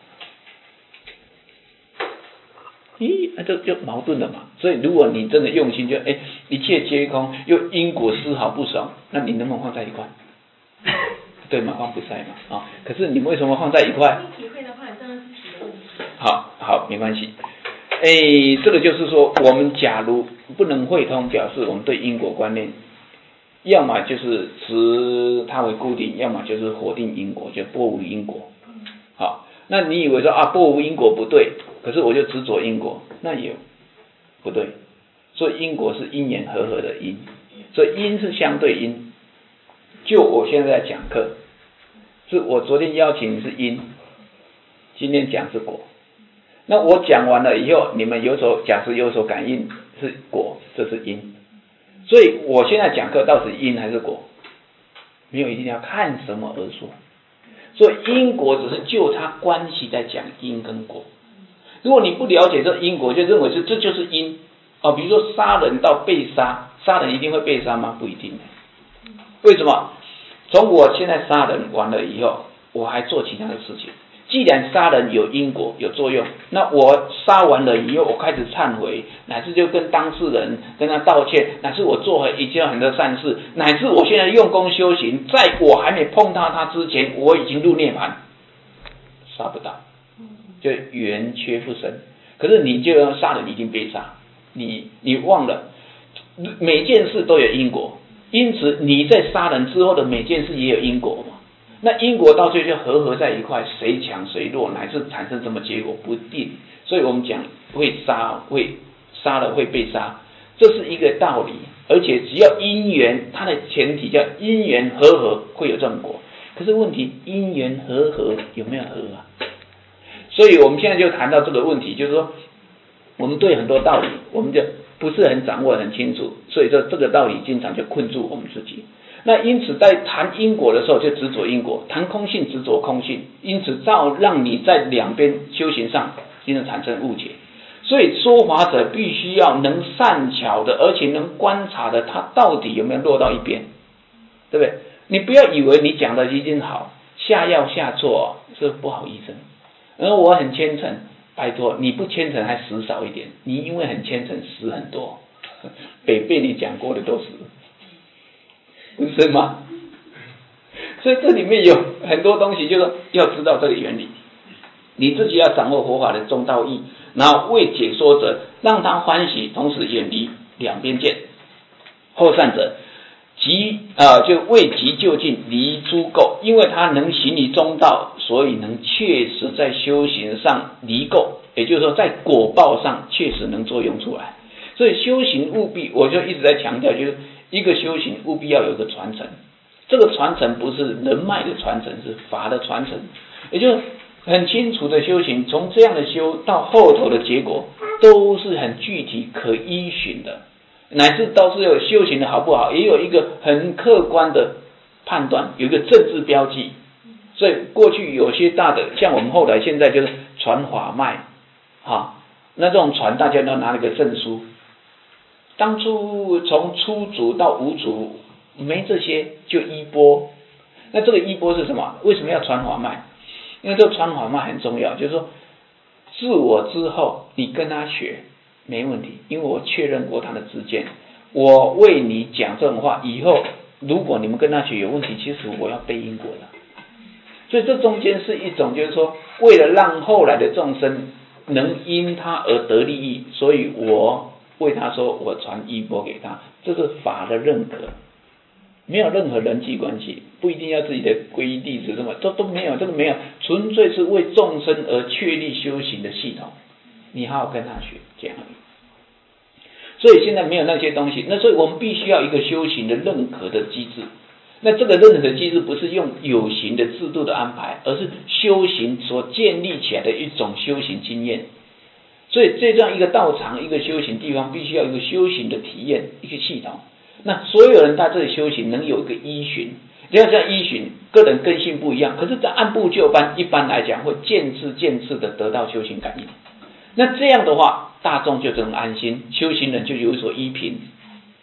那这就矛盾了嘛。所以如果你真的用心，就一切皆空，又因果丝毫不爽，那你能不能放在一块？对嘛，放不在嘛可是你们为什么放在一块？ 你体会的话，你当然是体的问题。 好，没关系。这个就是说，我们假如不能会通，表示我们对因果观念，要么就是持它为固定，要么就是否定因果，就波无因果。好，那你以为说波无因果不对，可是我就执着因果，那也不对。所以因果是因缘和合的因，所以因是相对因。就我现在在讲课，是我昨天邀请是因，今天讲是果。那我讲完了以后，你们假设有所感应是果，这是因。所以我现在讲课到底是因还是果？没有一定要看什么而说。所以因果只是就它关系在讲因跟果。如果你不了解这因果，就认为这就是因比如说杀人到被杀，杀人一定会被杀吗？不一定。为什么？从我现在杀人完了以后，我还做其他的事情。既然杀人有因果有作用，那我杀完了以后，我开始忏悔，乃至就跟当事人跟他道歉，乃至我做了一件很多善事，乃至我现在用功修行，在我还没碰到他之前，我已经入涅槃，杀不到，就缘缺不生。可是你就要杀人已经被杀，你忘了每件事都有因果，因此你在杀人之后的每件事也有因果嘛。那因果到最后就合在一块，谁强谁弱，乃至产生什么结果不定。所以我们讲会杀了会被杀，这是一个道理。而且只要因缘，它的前提叫因缘和合，会有正果。可是问题因缘和合有没有合啊？所以我们现在就谈到这个问题，就是说我们对很多道理我们就不是很掌握很清楚，所以说这个道理经常就困住我们自己。那因此在谈因果的时候就执着因果，谈空性执着空性，因此让你在两边修行上经常产生误解。所以说法者必须要能善巧的，而且能观察的，他到底有没有落到一边，对不对？你不要以为你讲的已经好，下药下错是不好医生。而我很虔诚，拜托你不虔诚还死少一点，你因为很虔诚死很多，被你讲过的都死，不是吗？所以这里面有很多东西，就是要知道这个原理，你自己要掌握佛法的中道义，然后为解说者让他欢喜，同时远离两边见。后善者就为急就近离诸垢，因为他能行于中道，所以能确实在修行上离垢，也就是说在果报上确实能作用出来。所以修行务必，我就一直在强调，就是一个修行务必要有一个传承。这个传承不是人脉的传承，是法的传承，也就是很清楚的修行，从这样的修到后头的结果都是很具体可依循的，乃至倒是有修行的好不好，也有一个很客观的判断，有一个政治标记。所以过去有些大的，像我们后来现在就是传法脉那这种传大家都拿了个证书，当初从初祖到五祖没这些，就衣钵。那这个衣钵是什么？为什么要传法脉？因为这个传法脉很重要，就是说自我之后你跟他学没问题，因为我确认过他的知见，我为你讲这种话，以后如果你们跟他学有问题，其实我要背因果的。所以这中间是一种，就是说为了让后来的众生能因他而得利益，所以我为他说我传衣钵给他，这是法的认可，没有任何人际关系，不一定要自己的皈依弟子什么都没有，这个没有，纯粹是为众生而确立修行的系统，你好好跟他学这样而已。所以现在没有那些东西，那所以我们必须要一个修行的认可的机制。那这个认可的机制不是用有形的制度的安排，而是修行所建立起来的一种修行经验。所以这样一个道场，一个修行地方，必须要有一个修行的体验，一个系统。那所有人在这里修行能有一个依循，只要这样依循，个人根性不一样，可是在按部就班，一般来讲会渐次的得到修行感应。那这样的话，大众就能安心，修行人就有所依凭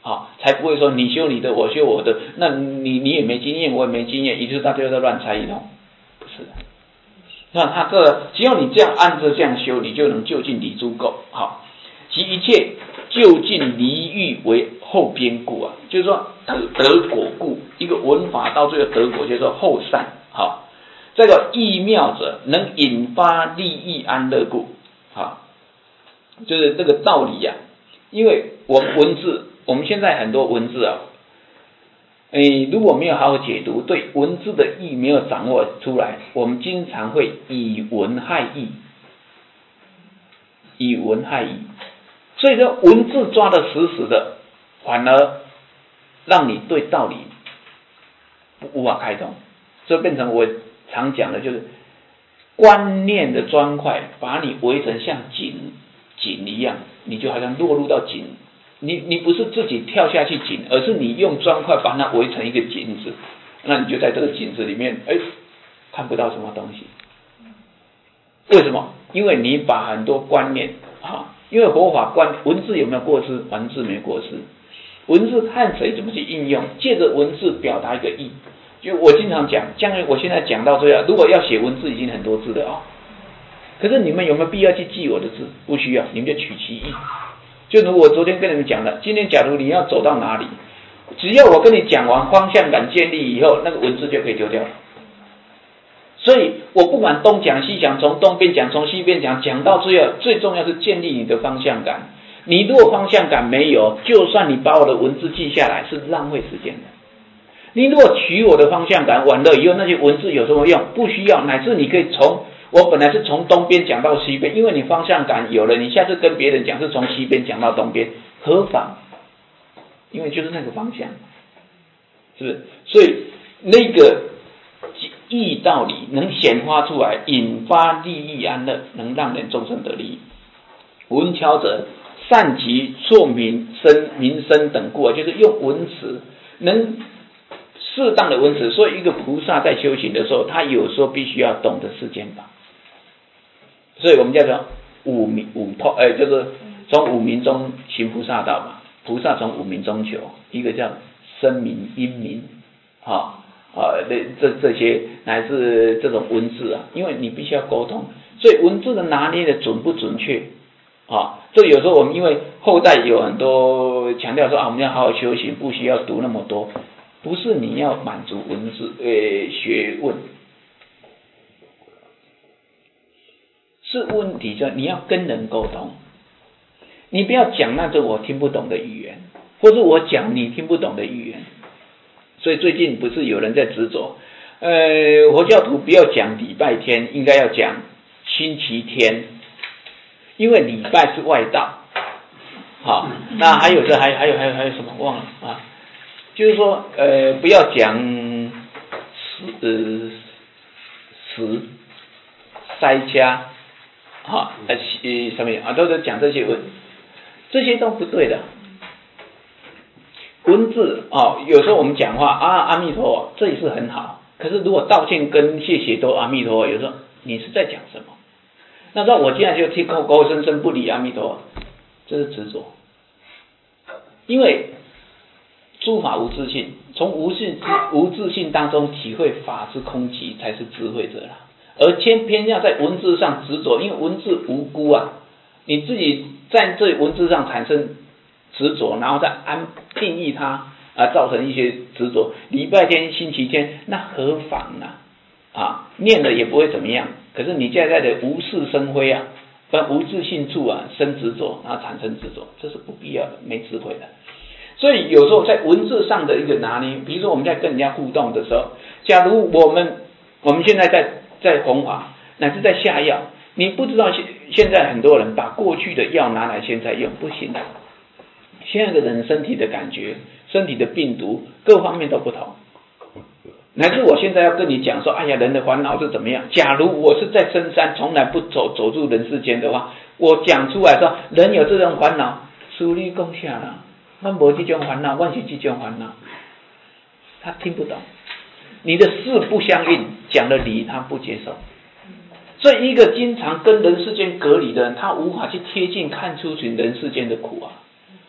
好，才不会说你修你的，我修我的，那你也没经验，我也没经验，也就是大家都乱猜一通，不是的。那他只要你这样按着这样修，你就能就近离诸垢，好，其一切就近离欲为后边故啊，就是说得果故，一个闻法到最后得果，就是说后善，好，这个义妙者能引发利益安乐故，好，就是这个道理啊，因为我们文字，我们现在很多文字啊。如果没有好好解读，对文字的意没有掌握出来，我们经常会以文害义，以文害义。所以说文字抓得死死的，反而让你对道理无法开通，这变成我常讲的就是观念的砖块，把你围成像井一样，你就好像落入到井。你不是自己跳下去井，而是你用砖块把它围成一个井子，那你就在这个井子里面，看不到什么东西。为什么？因为你把很多观念因为佛法文字有没有过失？文字没过失。文字看谁怎么去应用，借着文字表达一个意。就我经常讲，我现在讲到这样，如果要写文字已经很多字了可是你们有没有必要去记我的字？不需要，你们就取其意。就如我昨天跟你们讲的，今天假如你要走到哪里，只要我跟你讲完方向感建立以后，那个文字就可以丢掉了。所以我不管东讲西讲，从东边讲从西边讲，讲到最后，最重要是建立你的方向感。你如果方向感没有，就算你把我的文字记下来，是浪费时间的。你如果取我的方向感，完了以后那些文字有什么用？不需要，乃至你可以我本来是从东边讲到西边，因为你方向感有了，你下次跟别人讲是从西边讲到东边，何妨？因为就是那个方向，是不是？所以那个义道理能显发出来，引发利益安乐，能让人众生得利益。文巧者善其作民生等故，就是用文词能适当的文词。所以一个菩萨在修行的时候，他有时候必须要懂得世间法。所以我们叫做就是从五明中行菩萨道嘛。菩萨从五明中求，一个叫声明、音明，这些乃至这种文字啊，因为你必须要沟通，所以文字的拿捏的准不准确这有时候我们因为后代有很多强调说我们要好好修行，不需要读那么多，不是你要满足文字学问。是问题你要跟人沟通，你不要讲那种我听不懂的语言，或者我讲你听不懂的语言。所以最近不是有人在执着，佛教徒不要讲礼拜天，应该要讲星期天，因为礼拜是外道。好，那还有什么忘了就是说不要讲时塞掐。上面都是讲这些这些都不对的。文字有时候我们讲话阿弥陀佛，这也是很好。可是如果道歉跟谢谢都阿弥陀佛，有时候你是在讲什么？那时候我既然就听口声声不理阿弥陀佛，这是执着。因为诸法无自性，从无自性当中体会法之空寂，才是智慧者啦。而偏要在文字上执着，因为文字无辜你自己在这文字上产生执着，然后再定义它造成一些执着。礼拜天、星期天，那何妨念了也不会怎么样。可是你现在的无事生非无自性处生执着，然后产生执着，这是不必要的，没智慧的。所以有时候在文字上的一个拿捏，比如说我们在跟人家互动的时候，假如我们现在在弘法，乃至在下药，你不知道现在很多人把过去的药拿来现在用，不行的。现在的人身体的感觉、身体的病毒各方面都不同。乃至我现在要跟你讲说，人的烦恼是怎么样？假如我是在深山，从来不走入人世间的话，我讲出来说人有这种烦恼，师父你讲啥啦？我没这种烦恼，我是这种烦恼。他听不懂。你的事不相应，讲的理他不接受。所以一个经常跟人世间隔离的人，他无法去贴近看出人世间的苦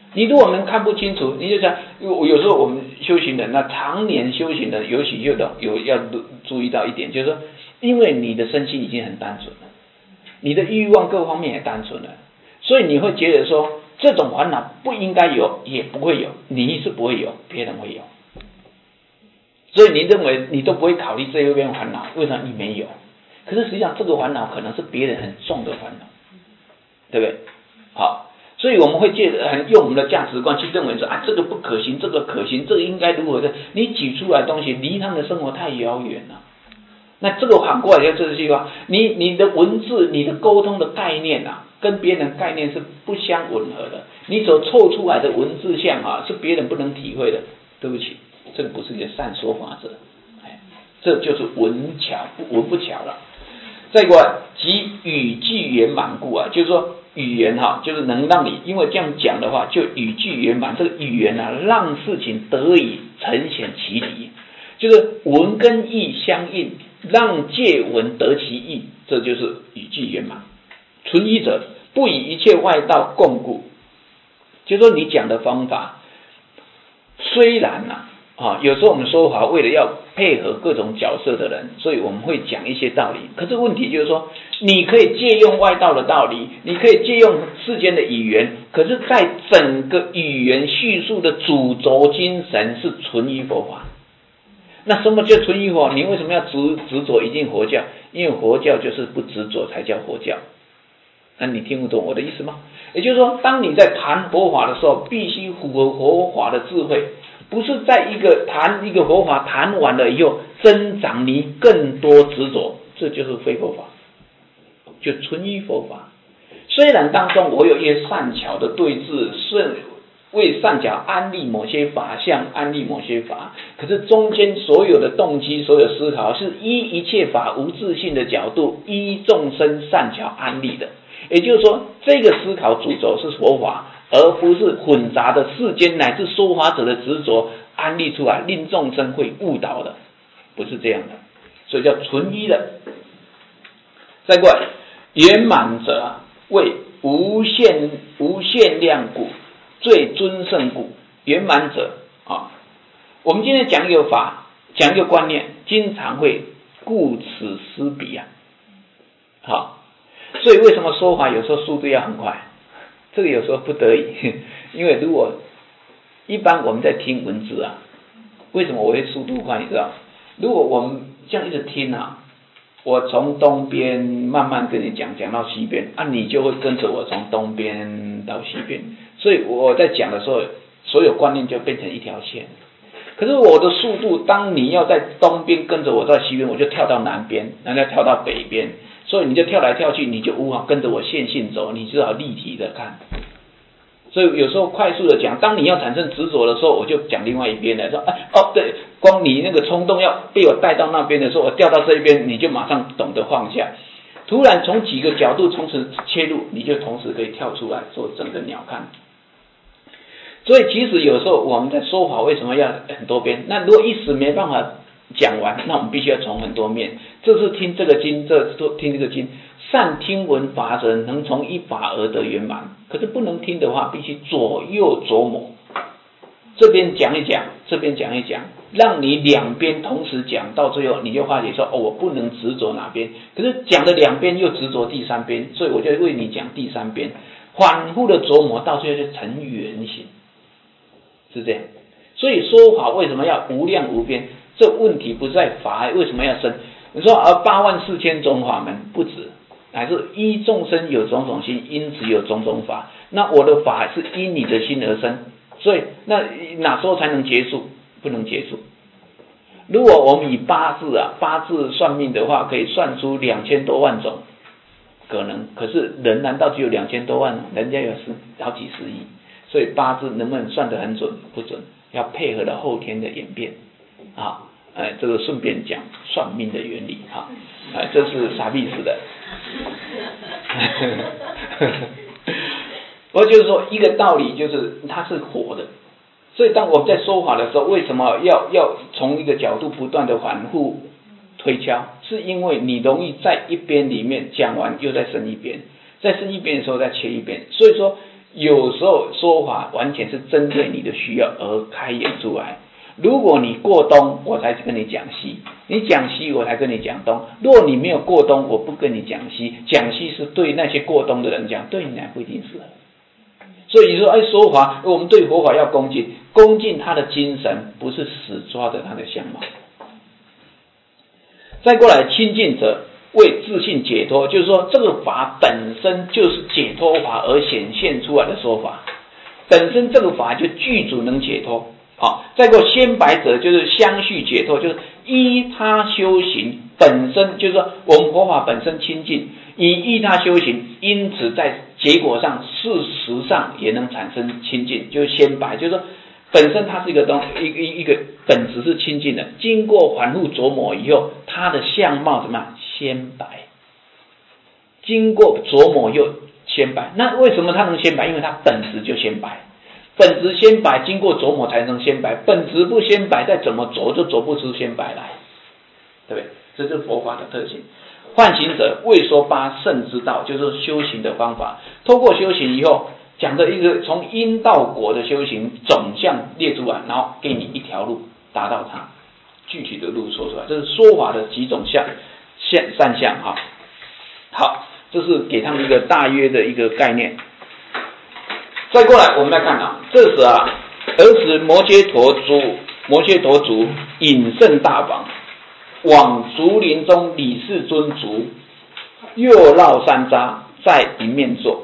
你如果能看不清楚，你就想，有时候我们修行人，那常年修行人，尤其有要注意到一点，就是说，因为你的身心已经很单纯了，你的欲望各方面也单纯了，所以你会觉得说，这种烦恼不应该有，也不会有，你是不会有，别人会有，所以你认为你都不会考虑这一边烦恼，为什么你没有？可是实际上这个烦恼可能是别人很重的烦恼，对不对？好。所以我们会用我们的价值观去认为说啊，这个不可行，这个可行，这个应该如何的？你举出来的东西离他们的生活太遥远了。那这个反过来就这句话，你的文字、你的沟通的概念啊，跟别人概念是不相吻合的。你所凑出来的文字像啊，是别人不能体会的。对不起，这个不是一个善说法者，这就是文不巧了。再过来，即语句圆满故啊，就是说。语言就是能让你，因为这样讲的话，就语句圆满。这个语言让事情得以呈现其理，就是文跟义相应，让借文得其义，这就是语句圆满。纯一者，不以一切外道共故，就是说你讲的方法，虽然有时候我们说法为了要配合各种角色的人，所以我们会讲一些道理。可是问题就是说，你可以借用外道的道理，你可以借用世间的语言，可是在整个语言叙述的主轴精神是纯一佛法。那什么叫纯一佛？你为什么要执着一定佛教？因为佛教就是不执着才叫佛教。那你听不懂我的意思吗？也就是说，当你在谈佛法的时候，必须符合佛法的智慧。不是在谈一个佛法谈完了以后增长你更多执着，这就是非佛法，就纯一佛法。虽然当中我有一些善巧的对治，是为善巧安立某些法相，安立某些法，可是中间所有的动机、所有思考是依一切法无自性的角度，依众生善巧安立的。也就是说，这个思考主轴是佛法，而不是混杂的世间乃至说法者的执着安立出来，令众生会误导的，不是这样的，所以叫纯一的。再过来，圆满者为无限量故，最尊胜故。圆满者我们今天讲一个法，讲一个观念，经常会顾此失彼啊。好，所以为什么说法有时候速度要很快？这个有时候不得已，因为如果一般我们在听文字为什么我会速度快？你知道，如果我们这样一直听我从东边慢慢跟你讲到西边你就会跟着我从东边到西边，所以我在讲的时候，所有观念就变成一条线。可是我的速度，当你要在东边跟着我到西边，我就跳到南边，然后跳到北边，所以你就跳来跳去，你就无法跟着我线性走，你只好立体的看。所以有时候快速的讲，当你要产生执着的时候，我就讲另外一边来说，对，光你那个冲动要被我带到那边的时候，我掉到这一边，你就马上懂得放下。突然从几个角度同时切入，你就同时可以跳出来做整个鸟瞰。所以其实有时候我们在说法为什么要很多遍？那如果一时没办法讲完，那我们必须要从很多面。这是听这个经，这是听这个经。善听闻法者能从一法而得圆满，可是不能听的话，必须左右琢磨，这边讲一讲，这边讲一讲，让你两边同时讲，到最后你就发觉说我不能执着哪边，可是讲的两边又执着第三边，所以我就为你讲第三边，反复的琢磨，到最后就成圆形，是这样。所以说法为什么要无量无边？这问题不在法，为什么要生？你说84000种法门不止，还是依众生有种种心，因此有种种法。那我的法是因你的心而生，所以那哪时候才能结束？不能结束。如果我们以八字算命的话，可以算出2000多万种可能，可是人难道只有2000多万？人家有好几十亿，所以八字能不能算得很准？不准，要配合了后天的演变这个顺便讲算命的原理这是啥意思的？我就是说一个道理，就是它是活的，所以当我们在说法的时候，为什么要从一个角度不断的反复推敲？是因为你容易在一边里面讲完又再生一边，再生一边的时候再切一边，所以说有时候说法完全是针对你的需要而开演出来。如果你过东，我才跟你讲西；你讲西，我才跟你讲东。如果你没有过东，我不跟你讲西。讲西是对那些过东的人讲，对你来不一定适合。所以说，说法，我们对佛法要恭敬，恭敬他的精神，不是死抓着他的相貌。再过来，亲近者为自性解脱，就是说这个法本身就是解脱法而显现出来的说法，本身这个法就具足能解脱。好，再过先白者就是相续解脱，就是依他修行本身，就是说我们佛法本身亲近，依他修行，因此在结果上事实上也能产生亲近，就是先白，就是说本身它是一个一个本质是亲近的，经过反复琢磨以后，它的相貌怎么样？先白，经过琢磨又先白。那为什么它能先白？因为它本质就先白。本质先白，经过琢磨才能先白。本质不先白，再怎么琢就琢不出先白来，对不对？这是佛法的特性。幻行者为说八圣之道，就是修行的方法。透过修行以后，讲的一个从因到果的修行总项列出来，然后给你一条路达到它，具体的路说出来。这是说法的几种善相哈。好，这是给他们一个大约的一个概念。再过来，我们来看啊，这时儿时摩羯陀族引圣大王，往竹林中李世尊族，右绕山楂，在一面坐。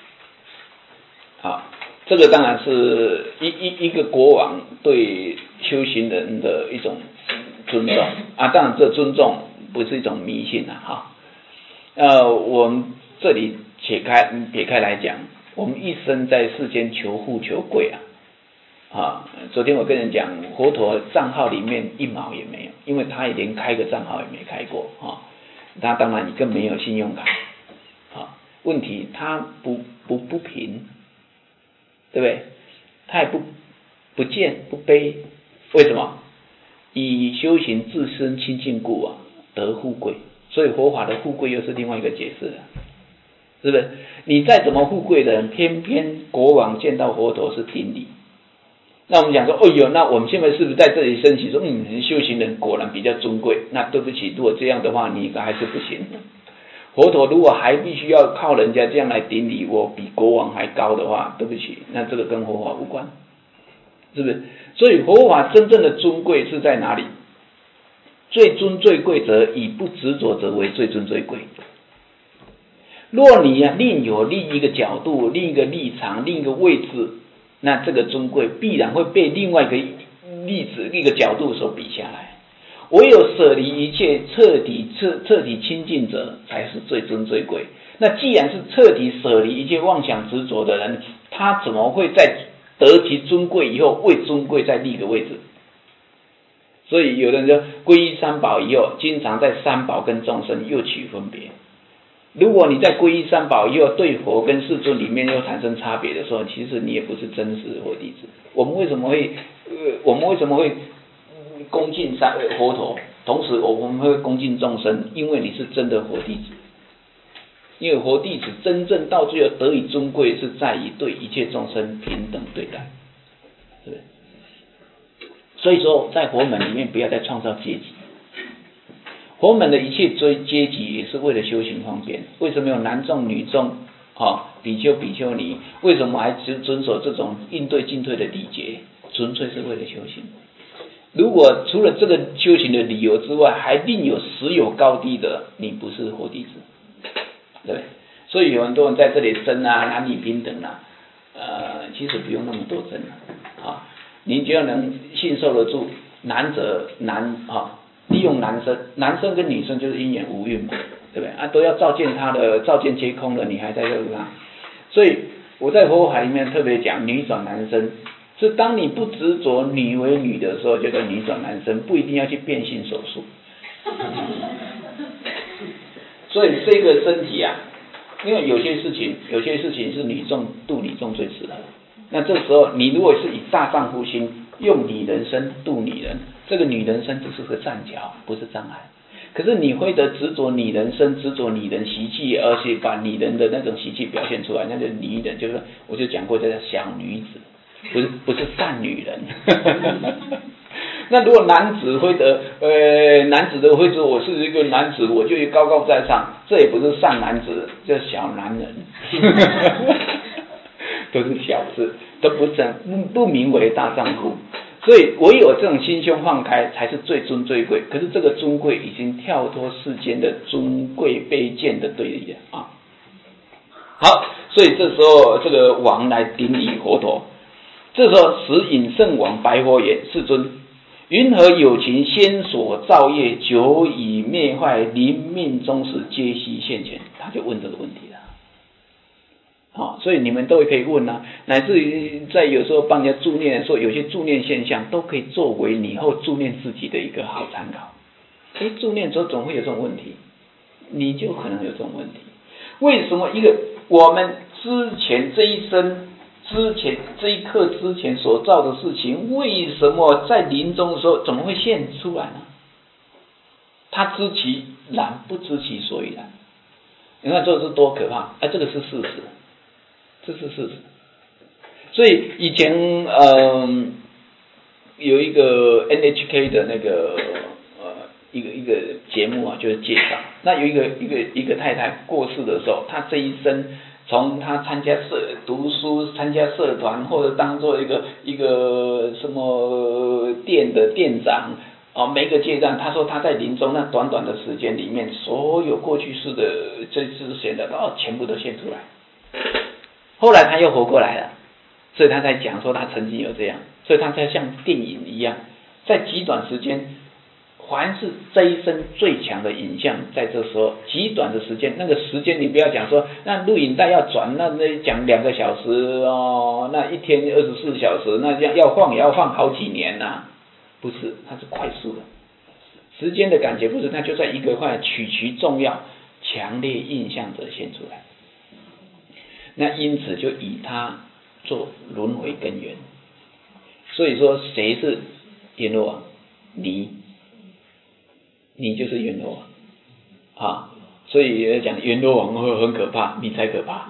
好，这个当然是一个国王对修行人的一种尊重啊，当然这尊重不是一种迷信哈。我们这里撇开来讲。我们一生在世间求富求贵昨天我跟人讲，佛陀账号里面1毛也没有，因为他也连开个账号也没开过他当然更没有信用卡问题他不贫，对不对？他也不贱不卑，为什么？以修行自身清净故得富贵，所以佛法的富贵又是另外一个解释了。是不是？你再怎么富贵的人，偏偏国王见到佛陀是顶礼。那我们讲说，那我们现在是不是在这里升起说，修行人果然比较尊贵？那对不起，如果这样的话，你还是不行。佛陀如果还必须要靠人家这样来顶礼，我比国王还高的话，对不起，那这个跟佛法无关，是不是？所以佛法真正的尊贵是在哪里？最尊最贵者，以不执着者为最尊最贵。若你另有另一个角度、另一个立场、另一个位置，那这个尊贵必然会被另外一个例子、一个角度所比下来。唯有舍离一切、彻底亲近者，才是最尊最贵。那既然是彻底舍离一切妄想执着的人，他怎么会在得其尊贵以后，为尊贵再立一个位置？所以有的人说，皈依三宝以后，经常在三宝跟众生又取分别。如果你在皈依三宝以后，对佛跟世尊里面又产生差别的时候，其实你也不是真实的佛弟子。我们为什么会恭敬佛陀，同时我们会恭敬众生？因为你是真的佛弟子。因为佛弟子真正到最后得以尊贵，是在于对一切众生平等对待，对不对？所以说，在佛门里面不要再创造阶级。佛门的一切阶级也是为了修行方便。为什么有男众、女众、比丘、比丘尼？为什么还遵守这种应对进退的礼节？纯粹是为了修行。如果除了这个修行的理由之外，还另有实有高低的，你不是佛弟子，对不对？所以有很多人在这里争男女平等其实不用那么多争你只要能信受得住，男者利用男生跟女生就是因缘无蕴嘛，对不对都要照见他的，照见皆空的，你还在这他。所以我在佛法里面特别讲，女转男生是当你不执着女为女的时候，就叫女转男生，不一定要去变性手术。所以这个身体因为有些事情是女众度女众最适合。那这时候你如果是以大丈夫心，用女人身度女人，这个女人身只是个栈桥，不是障碍。 可是你会的执着拟人身，执着拟人习气，而且把拟人的那种习气表现出来，那就拟人，就是我就讲过，这叫小女子，不是善女人。那如果男子会的，男子的会说我是一个男子，我就高高在上，这也不是善男子，叫小男人。都是小事，都不名为大丈夫。所以唯有这种心胸放开，才是最尊最贵。可是这个尊贵已经跳脱世间的尊贵卑贱的对立了啊。好，所以这时候这个王来顶礼佛陀，这时候时引圣王白佛言：世尊，云何有情先所造业，久已灭坏，临命终时皆悉现前？他就问这个问题了。好，所以你们都可以问啊，乃至于在有时候帮人家助念的时候，有些助念现象都可以作为你以后助念自己的一个好参考。助念之后总会有这种问题，你就可能有这种问题。为什么我们之前这一生之前这一刻之前所造的事情，为什么在临终的时候怎么会现出来呢？他知其然，不知其所以然。你看这是多可怕！这个是事实。这是事实，所以以前有一个 NHK 的那个一个节目啊，就是介绍，那有一个太太过世的时候，她这一生从她参加读书、参加社团，或者当做一个什么店的店长每个阶段，她说她在临终那短短的时间里面，所有过去式的这之前的全部都现出来。后来他又活过来了，所以他在讲说他曾经有这样，所以他才像电影一样，在极短时间，凡是这一生最强的影像，在这时候极短的时间，那个时间你不要讲说那录影带要转，那讲2个小时那一天24小时，那要放也要放好几年不是，它是快速的，时间的感觉不是，它就在一个块取其重要，强烈印象者现出来。那因此就以它做轮回根源。所以说谁是阎罗王？你就是阎罗王所以讲阎罗王很可怕，你才可怕。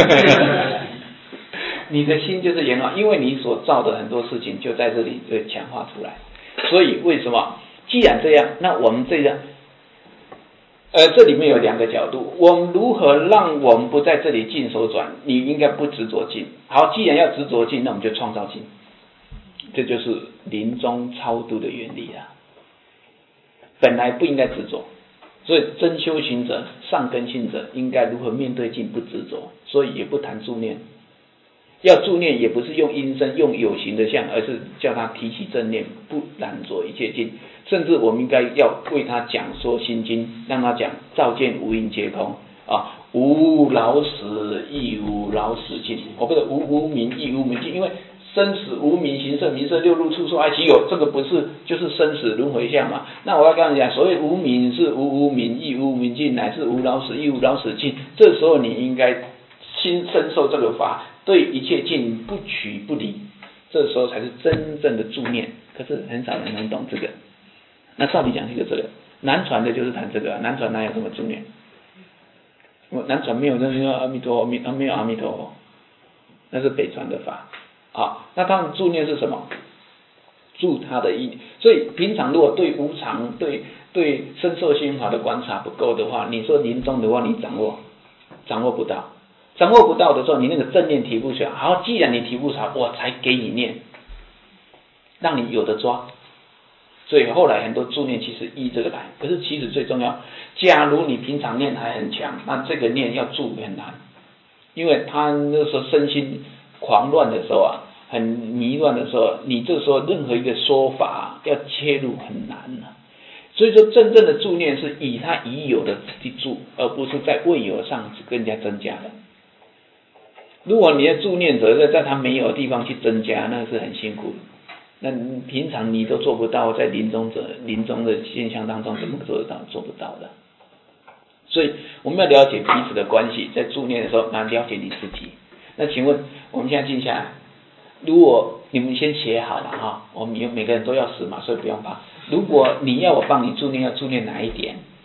你的心就是阎罗王，因为你所造的很多事情就在这里就强化出来。所以为什么？既然这样，那我们这样这里面有2个角度，我们如何让我们不在这里境手转？你应该不执着境。好，既然要执着境，那我们就创造境，这就是临终超度的原理了。本来不应该执着，所以真修行者、上根性者应该如何面对境不执着，所以也不谈助念。要助念也不是用阴身用有形的相，而是叫他提起正念，不染着一切境。甚至我们应该要为他讲说心经，让他讲照见无因皆空无老死亦无老死尽，不是无明亦无明尽，因为生死无明，形色名色六入触受爱其有，这个不是就是生死轮回相嘛？那我要跟你讲，所谓无明是无明亦无明尽，乃至无老死亦无老死尽。这时候你应该心深受这个法，对一切境不取不离，这时候才是真正的助念。可是很少人能懂这个。那到底讲这个南传的就是谈这个，南传哪有这么助念？南传没有那个阿弥陀佛，没有阿弥陀佛，那是北传的法。那他们助念是什么？助他的意。所以平常如果对无常、对身受心法的观察不够的话，你说临终的话，你掌握不到。掌握不到的时候，你那个正念提不出来。好，既然你提不出来，我才给你念，让你有的抓。所以后来很多助念其实依这个来，可是其实最重要，假如你平常念还很强，那这个念要助很难，因为他那时候身心狂乱的时候很迷乱的时候，你这时候任何一个说法要切入很难所以说真正的助念是以他已有的去助，而不是在未有上更加增加的。如果你的助念者在他没有的地方去增加，那是很辛苦的。那平常你都做不到，在临终的现象当中怎么做得到？做不到的。所以我们要了解彼此的关系，在助念的时候，了解你自己。那请问我们现在静下来，如果你们先写好了我们每个人都要死嘛，所以不用怕。如果你要我帮你助念，要助念哪一点？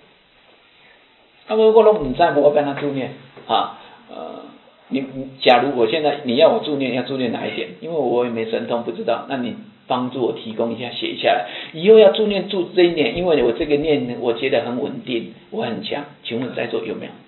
如果都不在，我帮他助念啊。假如我现在你要我助念，要助念哪一点？因为我也没神通，不知道。那你帮助我提供一下，写下来。以后要助念助这一念，因为我这个念我觉得很稳定，我很强。请问在座有没有？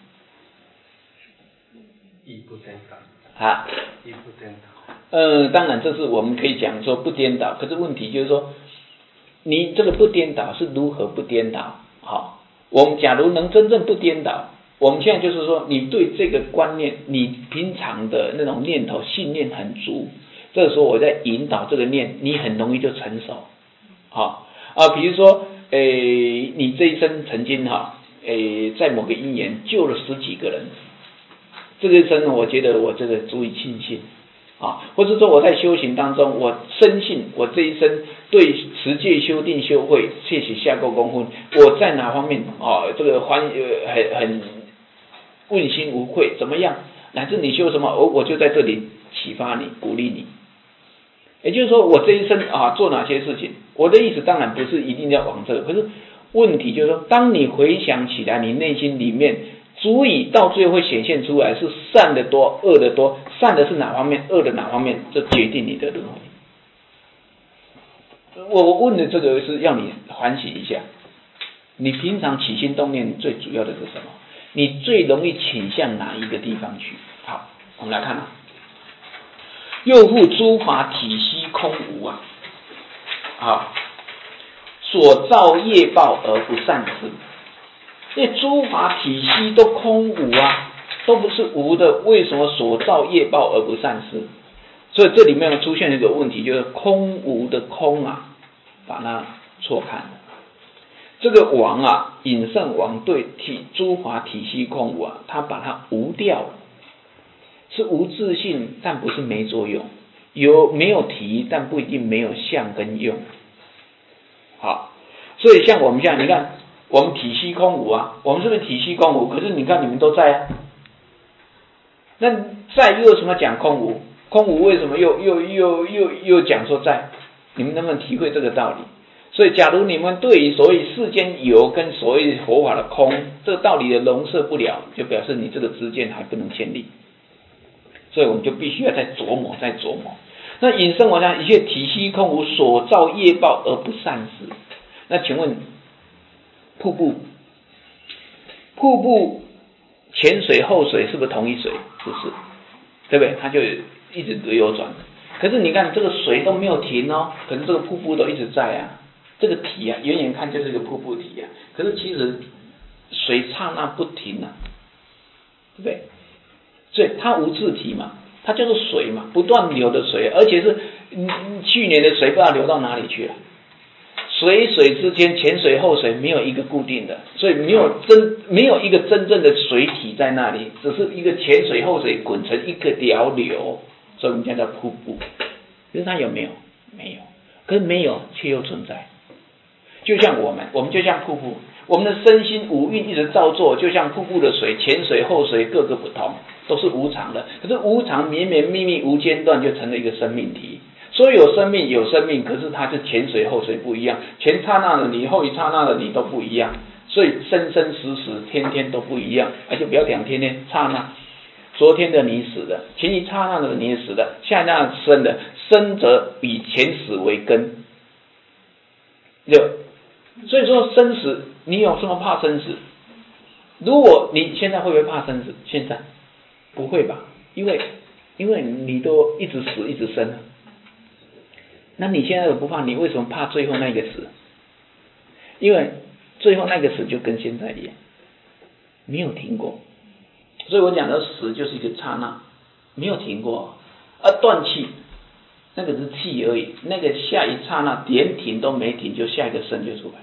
一不颠倒。 啊？ 一不颠倒。 当然这是我们可以讲说不颠倒，可是问题就是说，你这个不颠倒是如何不颠倒？好，我们假如能真正不颠倒。我们现在就是说，你对这个观念，你平常的那种念头、信念很足，这时候我在引导这个念，你很容易就成熟。好比如说，你这一生曾经在某个因缘救了10几个人，这个一生我觉得我这个足以庆幸。或者说我在修行当中，我深信我这一生对持戒修定修慧谢谢下够功夫，我在哪方面这个很问心无愧，怎么样？乃至你修什么，我就在这里启发你，鼓励你。也就是说，我这一生做哪些事情，我的意思当然不是一定要往这个，可是问题就是说，当你回想起来，你内心里面足以到最后会显现出来是善的多，恶的多，善的是哪方面，恶的哪方面，这决定你的轮回。我问的这个是要你反省一下，你平常起心动念最主要的是什么？你最容易倾向哪一个地方去？好，我们来看又复诸法体悉空无所造业报而不善施。因为诸法体悉都空无都不是无的，为什么所造业报而不善施？所以这里面出现一个问题，就是空无的空把它错看了。这个王引圣王对诸法体悉空无他把它无掉了，是无自性，但不是没作用，没有体，但不一定没有相跟用。好，所以像我们现在你看，我们体悉空无我们是不是体悉空无？可是你看你们都在那在又为什么讲空无？空无为什么又讲说在？你们能不能体会这个道理？所以假如你们对于所谓世间有跟所谓佛法的空这个道理的容摄不了，就表示你这个知见还不能建立。所以我们就必须要再琢磨。那引圣王讲一切体悉空无，所造业报而不善施。那请问瀑布前水后水是不是同一水？不是，对不对？它就一直流转。可是你看这个水都没有停可是这个瀑布都一直在这个体远远看就是一个瀑布体可是其实水刹那不停对不对？所以它无自体嘛，它就是水嘛，不断流的水，而且是去年的水不知道流到哪里去了。水之间前水后水没有一个固定的，所以没有一个真正的水体在那里，只是一个前水后水滚成一个条流，所以我们叫瀑布。可是它有没有？没有。可是没有却又存在。就像我们就像瀑布，我们的身心五蕴一直造作，就像瀑布的水，前水后水各个不同，都是无常的。可是无常绵绵密密无间断，就成了一个生命体。所以有生命，可是它是前水后水不一样，前刹那的你，后一刹那的你都不一样，所以生生死死，天天都不一样。而且不要讲天天，刹那，昨天的你死了，前一刹那的你也死了，下一刹那生的，生则以前死为根。所以说生死，你有什么怕生死？如果你现在会不会怕生死？现在不会吧？因为你都一直死一直生。那你现在不怕，你为什么怕最后那个死？因为最后那个死就跟现在一样，没有停过。所以我讲的死就是一个刹那，没有停过。断气，那个是气而已，那个下一刹那连停都没停，就下一个生就出来。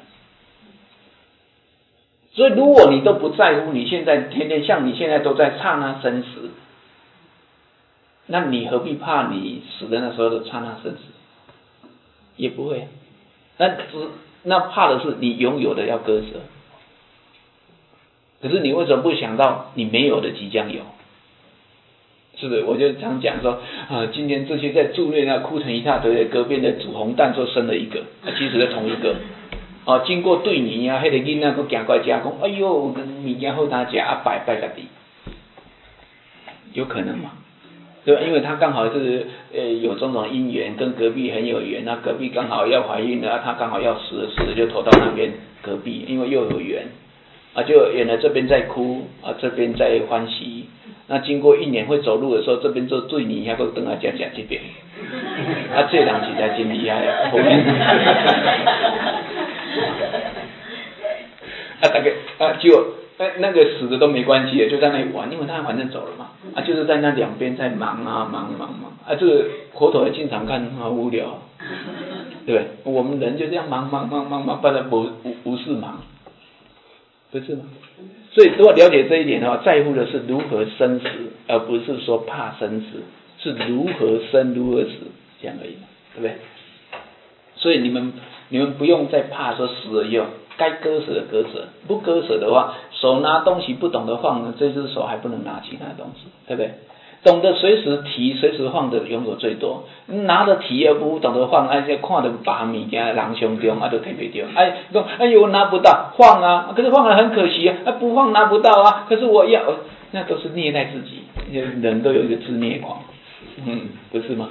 所以如果你都不在乎，你现在天天像你现在都在刹那生死，那你何必怕你死的那时候的刹那生死？也不会。那怕的是你拥有的要割舍。可是你为什么不想到你没有的即将有？是不是？我就常讲说今天这些在住院哭成一大堆的，隔壁的煮红蛋就生了一个，其实是同一个哦，经过对年啊，迄个囡仔佫行过来食，讲，哎呦，物件好当食，啊拜家己，有可能嘛？对吧？因为他刚好是有种种姻缘，跟隔壁很有缘，那隔壁刚好要怀孕了，他刚好要死了就投到那边隔壁，因为又有缘啊，就原来这边在哭啊，这边在欢喜。那经过1年会走路的时候，这边做对你还佫等下食这边，啊，这人实在真厉害啊！啊，大概啊就那个死的都没关系的，就在那里玩，因为他反正走了嘛，啊，就是在那两边在忙啊，啊，这个佛陀也经常看好无聊，对不对？我们人就这样忙，不然无事忙，不是吗？所以如果了解这一点的话，在乎的是如何生死，而不是说怕生死，是如何生如何死这样而已，对不对？所以你们不用再怕说死了以后该割舍的割舍，不割舍的话，手拿东西不懂得放呢，这只手还不能拿其他东西，对不对？懂得随时提随时放的拥有最多，拿着提而不懂得放，而且看着把物件人胸中啊都提不掉，哎呦我拿不到放啊，可是放了很可惜啊，不放拿不到啊，可是我要，那都是虐待自己，人都有一个自虐狂，不是吗？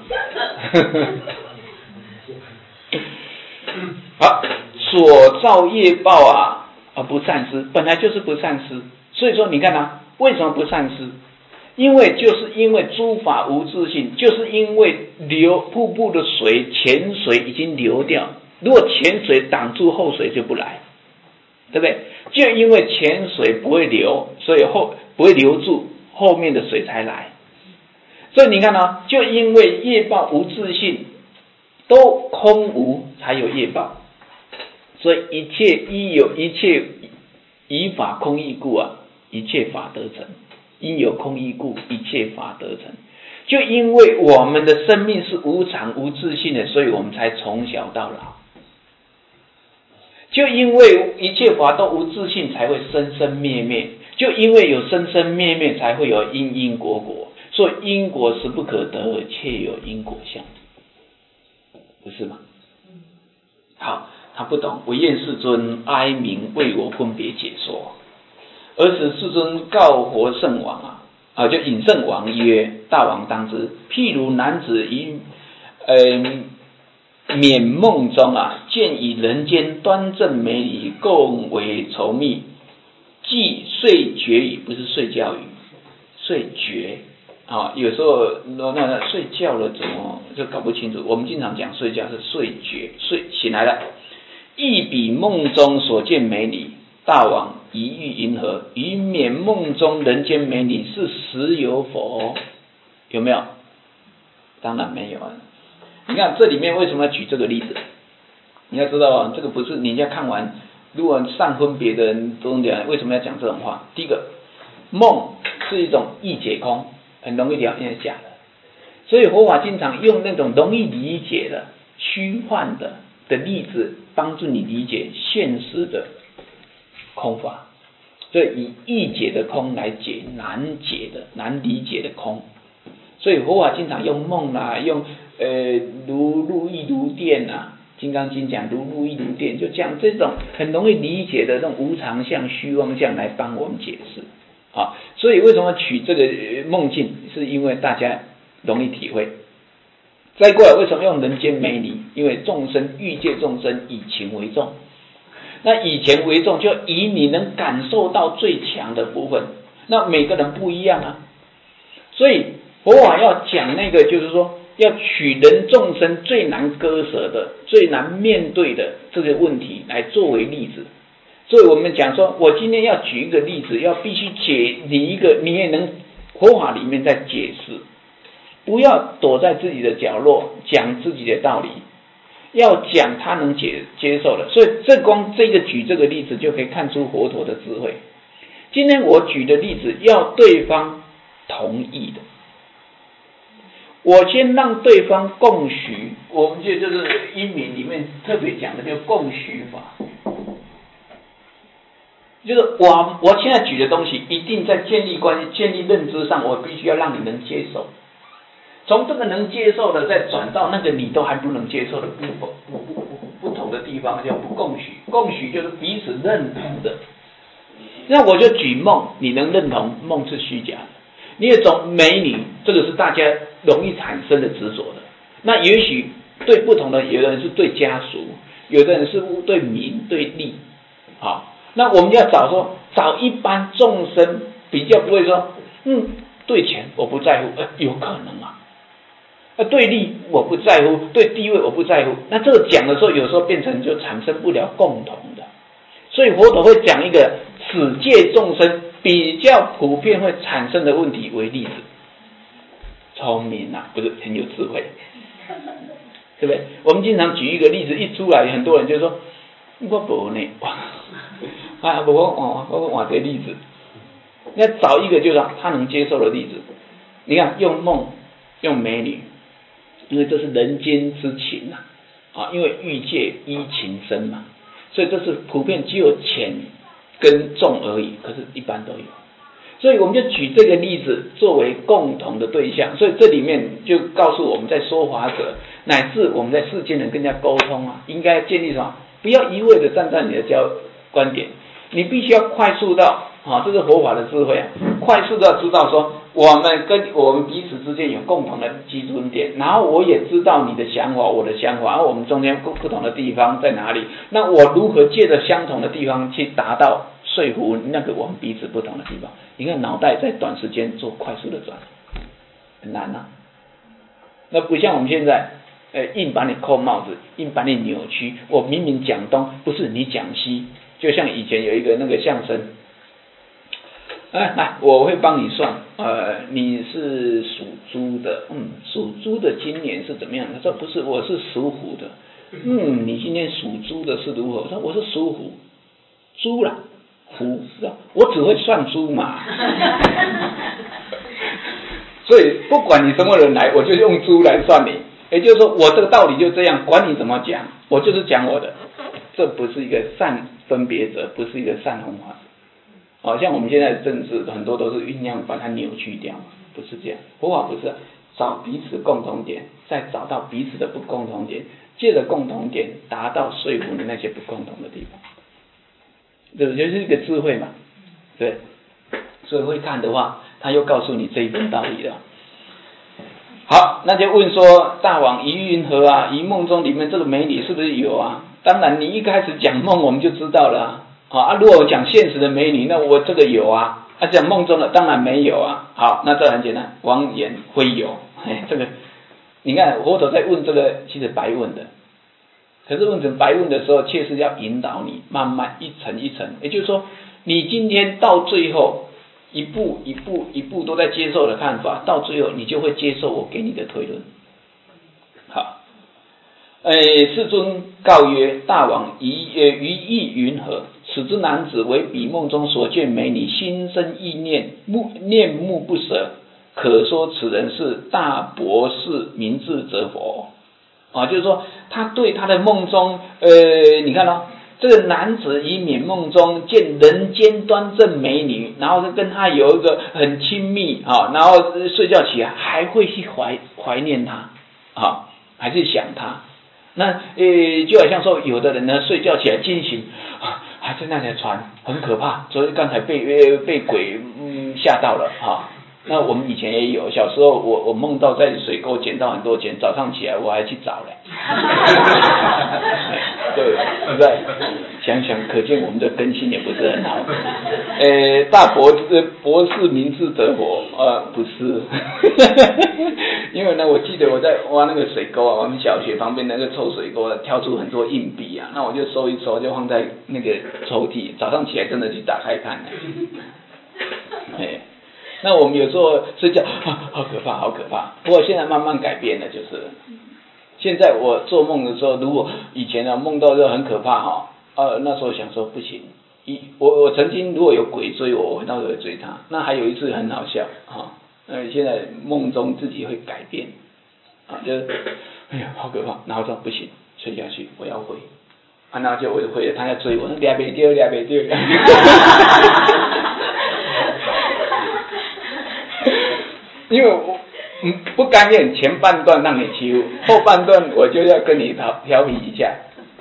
好，所造业报啊，而不善施，本来就是不善施，所以说你看啊，为什么不善施？就是因为诸法无自性，就是因为瀑布的水前水已经流掉，如果前水挡住后水就不来，对不对？就因为前水不会流，所以不会留住，后面的水才来。所以你看啊，就因为业报无自性，都空无才有业报，所以一切以法空义故啊，一切法得成。因有空义故，一切法得成。就因为我们的生命是无常无自性的，所以我们才从小到老。就因为一切法都无自性，才会生生灭灭。就因为有生生灭灭，才会有因因果果。所以因果是不可得，切有因果相，不是吗？好，他不懂，唯愿世尊哀鸣为我分别解说。而使世尊告活圣王就引圣王曰：大王当知，譬如男子于眠梦中见以人间端正美女，共为稠密，即睡觉语，不是睡觉语，睡觉有时候那睡觉了怎么就搞不清楚，我们经常讲睡觉是睡觉，醒来了，亦比梦中所见美女。大王一欲云何？于眠梦中人间美女是实有否？有没有？当然没有啊！你看这里面为什么要举这个例子？你要知道这个不是你要看完，如果上分别的人都讲，为什么要讲这种话？第一个，梦是一种易解空，很容易了解假的，所以佛法经常用那种容易理解的、虚幻的例子，帮助你理解现实的空法，所以以易解的空来解难解的、难理解的空。所以佛法经常用梦用如露亦如电金刚经讲如露亦如电，就讲这种很容易理解的这种无常相、虚妄相来帮我们解释所以为什么取这个梦境，是因为大家容易体会。再过来为什么用人间美女？因为众生欲界众生以情为重，那以前为重，就以你能感受到最强的部分，那每个人不一样所以佛法要讲那个，就是说要取人众生最难割舍的、最难面对的这个问题来作为例子。所以我们讲说，我今天要举一个例子，要必须你也能佛法里面在解释，不要躲在自己的角落讲自己的道理。要讲他能接受的，所以光举这个例子就可以看出佛陀的智慧。今天我举的例子要对方同意的，我先让对方共许，我们就是因明里面特别讲的叫共许法，就是我现在举的东西一定在建立关系、建立认知上，我必须要让你能接受。从这个能接受的，再转到那个你都还不能接受的不同的地方叫不共许，共许就是彼此认同的。那我就举梦，你能认同梦是虚假的？你也总美女，这个是大家容易产生的执着的。那也许对不同的，有的人是对家属，有的人是对名对利，好，那我们要找一般众生比较不会说，对钱我不在乎，有可能啊。对利我不在乎，对地位我不在乎，那这个讲的时候，有时候变成就产生不了共同的，所以佛陀会讲一个此界众生比较普遍会产生的问题为例子。聪明啊，不是很有智慧，对不对？我们经常举一个例子，一出来，很多人就说我不呢，啊，我换个例子，要找一个就是他能接受的例子。你看，用梦，用美女。因为这是人间之情啊，因为欲界依情生嘛，所以这是普遍只有浅跟重而已，可是一般都有。所以我们就举这个例子作为共同的对象，所以这里面就告诉我们在说法者乃至我们在世间人跟人家沟通啊，应该建立什么？不要一味的站在你的观点，你必须要快速到这是佛法的智慧啊，快速的知道说我们彼此之间有共同的基准点，然后我也知道你的想法，我的想法，然后我们中间不同的地方在哪里？那我如何借着相同的地方去达到说服那个我们彼此不同的地方？你看脑袋在短时间做快速的转，很难啊。那不像我们现在，硬把你扣帽子，硬把你扭曲。我明明讲东，不是你讲西。就像以前有一个那个相声。来，我会帮你算。你是属猪的，属猪的今年是怎么样？他说不是，我是属虎的。你今天属猪的是如何？我说我是属虎，猪啦，虎，我只会算猪嘛。所以不管你什么人来，我就用猪来算你。也就是说，我这个道理就这样，管你怎么讲，我就是讲我的。这不是一个善分别者，不是一个善弘法。像我们现在的政治很多都是酝酿把它扭曲掉，不是这样。佛法不是找彼此共同点，再找到彼此的不共同点，借着共同点达到说服的那些不共同的地方，这就是一个智慧嘛，对。所以会看的话，他又告诉你这一份道理了。好，那就问说，大王疑云何啊？疑梦中里面这个美女是不是有啊？当然，你一开始讲梦我们就知道了如果我讲现实的美女，那我这个有啊。讲梦中的当然没有啊。好，那这很简单，妄言非有。这个你看佛陀在问这个，其实白问的。可是问成白问的时候，确实要引导你慢慢一层一层。也就是说，你今天到最后一步一步一步都在接受的看法，到最后你就会接受我给你的推论。好。世尊告曰：大王于意云何？此之男子为彼梦中所见美女，心生意念，念目不舍，可说此人是大博士明智者否？就是说他对他的梦中，你看这个男子以免梦中见人间端正美女，然后跟他有一个很亲密然后睡觉起来还会去怀念他还是想他。那就好像说有的人呢睡觉起来惊醒还在那条船很可怕，所以刚才被鬼吓到了那我们以前也有，小时候我梦到在水沟捡到很多钱，早上起来我还去找嘞。对，是不是？想想可见我们的根性也不是很好。大博士明智者否？不是。因为呢，我记得我在挖那个水沟我们小学旁边那个抽水沟挑出很多硬币那我就收一收，就放在那个抽屉，早上起来真的去打开看。那我们有时候睡觉好可怕好可怕，不过现在慢慢改变了，就是现在我做梦的时候，如果以前梦到就很可怕那时候想说不行，我曾经如果有鬼追我那我会追他。那还有一次很好笑现在梦中自己会改变就是哎呀好可怕，然后说不行，睡下去我要回然后就我就回了，他要追我，抓不到因为我不甘愿前半段让你欺负，后半段我就要跟你调皮一下。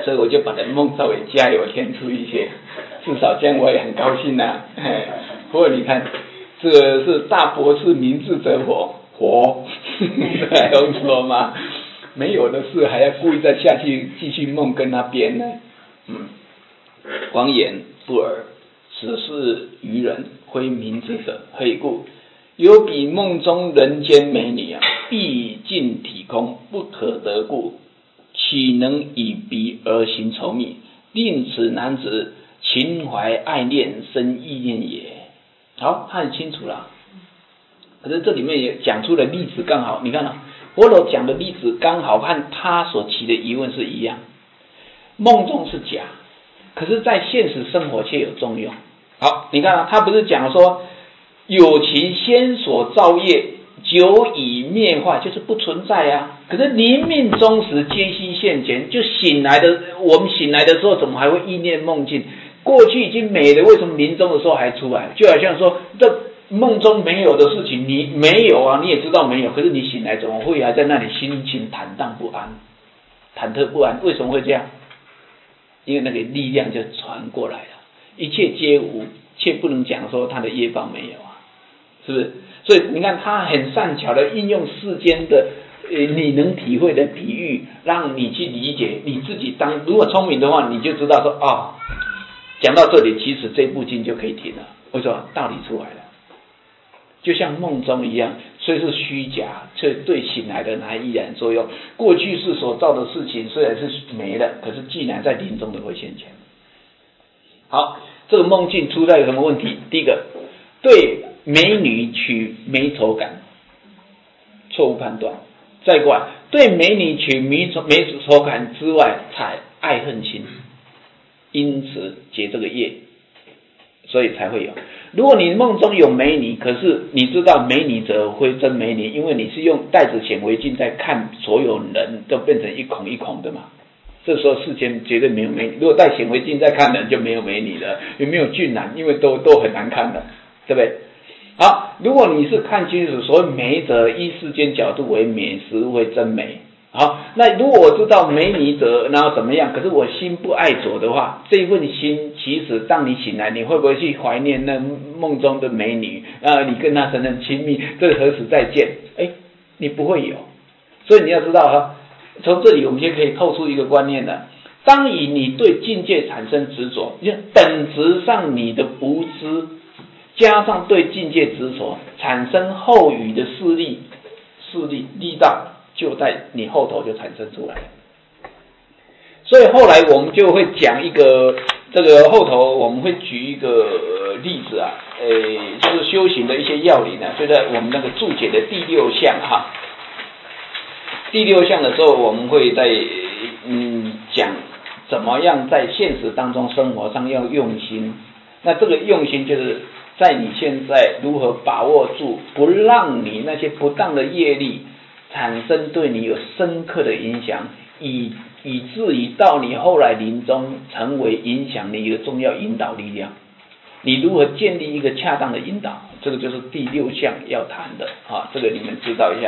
所以我就把这梦稍微加油添醋一些，至少这样我也很高兴啊。不过你看，这个是大博士明智则活，还用说吗？没有的事还要故意再下去继续梦跟他编呢。王言不尔，此事愚人，非明智者，何以故？有比梦中人间美女啊，毕竟体空，不可得故，岂能以鼻而行稠密，令此男子情怀爱恋生意念也。好，他很清楚了。可是这里面也讲出了例子，刚好你看啊，佛陀讲的例子刚好和他所起的疑问是一样。梦中是假，可是在现实生活却有作用。好，你看啊，他不是讲说有其先所造业，久已灭坏，就是不存在啊。可是临命终时皆悉现前，就醒来的，我们醒来的时候怎么还会意念梦境？过去已经没了，为什么临终的时候还出来？就好像说这梦中没有的事情，你没有啊，你也知道没有，可是你醒来怎么会还在那里心情坦荡不安、忐忑不安？为什么会这样？因为那个力量就传过来了，一切皆无，却不能讲说他的业报没有啊，是不是？所以你看他很善巧的应用世间的你能体会的比喻，让你去理解。你自己如果聪明的话，你就知道说哦，讲到这里，其实这部经就可以停了。为什么？道理出来了。就像梦中一样，虽是虚假，却对醒来的人还依然作用。过去世所造的事情虽然是没了，可是既然在临终的会现前。好，这个梦境出在有什么问题？第一个，对美女取美丑感，错误判断。再过来，对美女取美丑感之外，才爱恨心，因此结这个业。所以才会有。如果你梦中有美女，可是你知道美女者非真美女，因为你是用带着显微镜在看，所有人都变成一孔一孔的嘛。这时候世间绝对没有美女。如果带显微镜在看人，就没有美女了，也没有俊男，因为都很难看的，对不对？好，如果你是看清楚，所谓美者依世间角度为美，实物为真美。好，那如果我知道美女者然后怎么样，可是我心不爱着的话，这份心其实当你醒来，你会不会去怀念那梦中的美女你跟她产生亲密，这何时再见？你不会有。所以你要知道哈，从这里我们就可以透出一个观念了。当你对境界产生执着，就本质上你的无知加上对境界执着，产生后语的势力力道，就在你后头就产生出来。所以后来我们就会讲一个，这个后头我们会举一个例子啊，就是修行的一些要领啊，就在我们那个注解的第六项哈。第六项的时候，我们会在讲怎么样在现实当中生活上要用心。那这个用心就是在你现在如何把握住，不让你那些不当的业力产生对你有深刻的影响，以至于到你后来临终成为影响你一个重要引导力量。你如何建立一个恰当的引导，这个就是第六项要谈的啊，这个你们知道一下。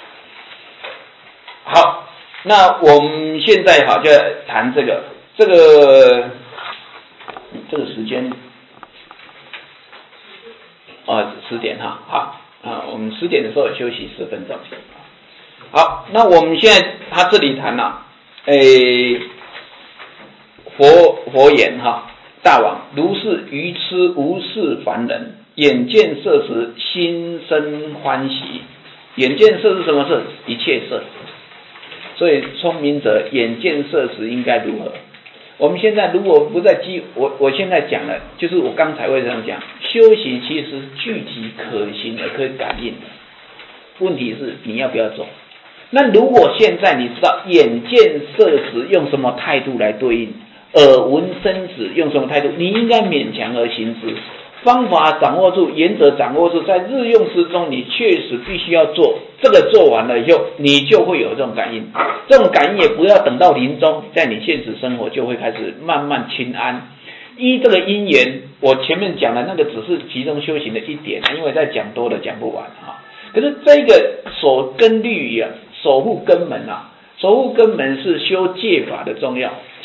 好，那我们现在就谈这个时间10点哈，好我们10点的时候休息10分钟。好，那我们现在他这里谈了佛言哈，大王如是愚痴无事凡人，眼见色时心生欢喜。眼见色是什么色？一切色。所以聪明者眼见色时应该如何？我们现在如果不再我现在讲了，就是我刚才会这样讲，修行其实具体可行而可以感应的，问题是你要不要做。那如果现在你知道眼见色时用什么态度来对应，耳闻声时用什么态度，你应该勉强而行之。方法掌握住，原则掌握住，在日用之中你确实必须要做，这个做完了以后你就会有这种感应。这种感应也不要等到临终，在你现实生活就会开始慢慢轻安。依这个因缘，我前面讲的那个只是其中修行的一点，因为再讲多了讲不完可是这个守根律守护根门守护根门是修戒法的重要。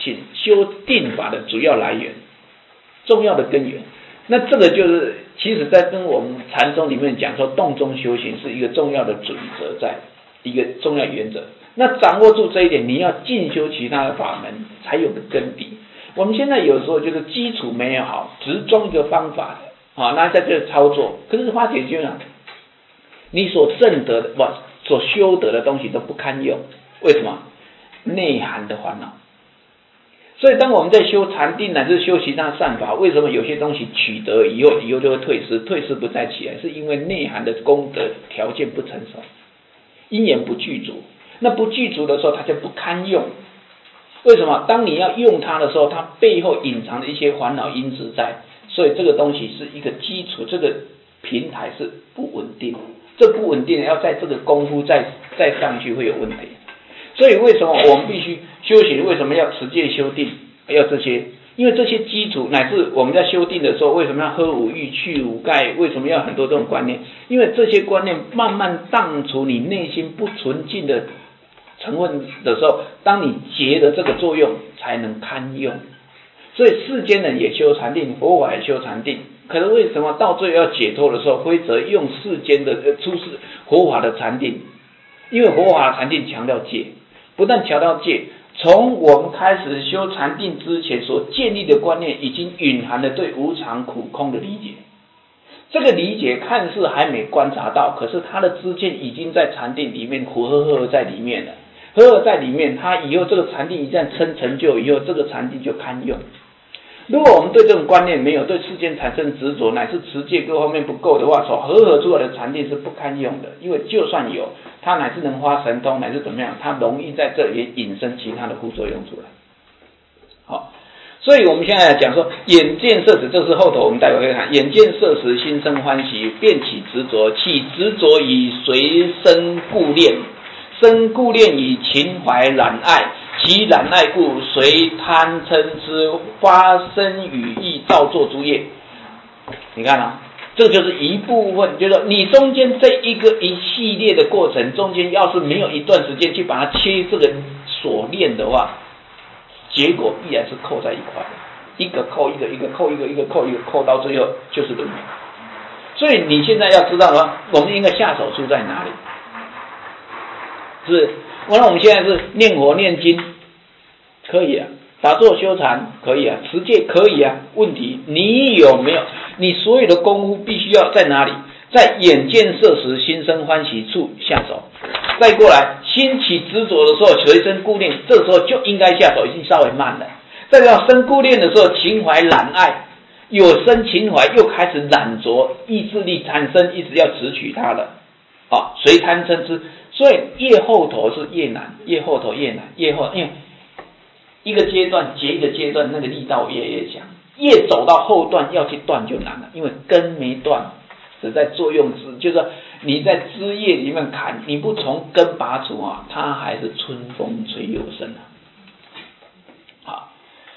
性，修定法的主要来源，重要的根源。那这个就是其实在跟我们禅宗里面讲说洞中修行是一个重要的准则，在一个重要原则。那掌握住这一点，你要进修其他的法门才有个根底。我们现在有时候就是基础没有好，只装一个方法的啊，那在这操作，可是花解决了，你所证得的所修得的东西都不堪用，为什么？内涵的烦恼。所以当我们在修禅定乃至修其他善法，为什么有些东西取得以后就会退失不再起来？是因为内涵的功德条件不成熟，因缘不具足。那不具足的时候，它就不堪用。为什么？当你要用它的时候，它背后隐藏的一些烦恼因子在，所以这个东西是一个基础，这个平台是不稳定，这不稳定要在这个功夫再上去会有问题。所以为什么我们必须修行？为什么要持戒修定？要这些？因为这些基础乃至我们在修定的时候，为什么要喝五欲去五盖？为什么要很多这种观念？因为这些观念慢慢荡除你内心不纯净的成分的时候，当你结的这个作用才能堪用。所以世间人也修禅定，佛法也修禅定，可是为什么到最后要解脱的时候，会则用世间的出世佛法的禅定？因为佛法的禅定强调戒，不但强调戒，从我们开始修禅定之前所建立的观念，已经蕴含了对无常苦空的理解。这个理解看似还没观察到，可是它的知见已经在禅定里面活合在里面了。合在里面，它以后这个禅定一旦成就以后，这个禅定就堪用。如果我们对这种观念没有，对世间产生执着，乃至持戒各方面不够的话，所合出来的禅定是不堪用的。因为就算有，它乃至能发神通，乃至怎么样，它容易在这里引申其他的副作用出来。好，所以我们现在讲说，眼见色识，这是后头我们待会会看。眼见色识，心生欢喜，便起执着，起执着以随生故恋。生故恋以情怀染爱，其染爱故随贪嗔痴发生语意造作诸业。你看啊，这就是一部分，就是说你中间这一系列的过程中间，要是没有一段时间去把它切这个锁链的话，结果必然是扣在一块，一个扣一个，一个扣一个，一个扣一个，扣到最后就是轮回。所以你现在要知道的话，我们应该下手处在哪里？是，那我们现在是念佛念经可以啊，打坐修禅可以啊，持戒可以啊。问题你有没有？你所有的功夫必须要在哪里？在眼见色识心生欢喜处下手。再过来心起执着的时候，随生故恋，这时候就应该下手，已经稍微慢了。再到生故恋的时候，情怀染爱，有生情怀又开始染着，意志力产生，一直要执取它了啊，随贪嗔痴。所以越后头是越难，越后头越难，越后因为一个阶段结一个阶段，那个力道越强，越走到后段要去断就难了，因为根没断，只在作用枝，就是说你在枝叶里面砍，你不从根拔除啊，它还是春风吹又生啊。好，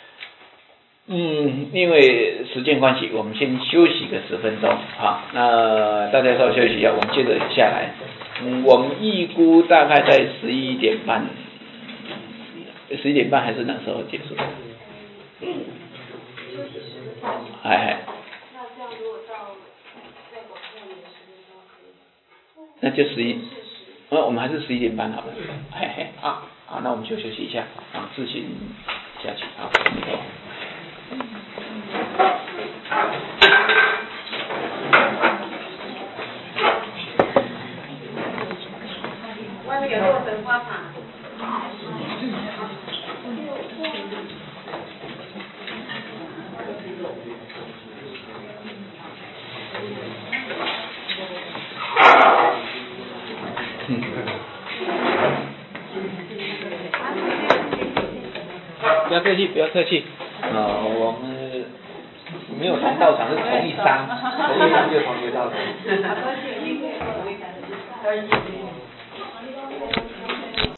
因为时间关系，我们先休息个10分钟，好，那大家稍微休息一下，我们接着下来。我们预估大概在11点半，11点半还是哪时候结束？哎。 那这样如果到再往下延时的时候可以？ 那就我们还是11点半好了。嘿嘿，好，那我们就休息一下，自行下去，好。 外面有洛神花场。 不要客气，不要客气。我们没有同道场，是同一商，同一商就同一个道场。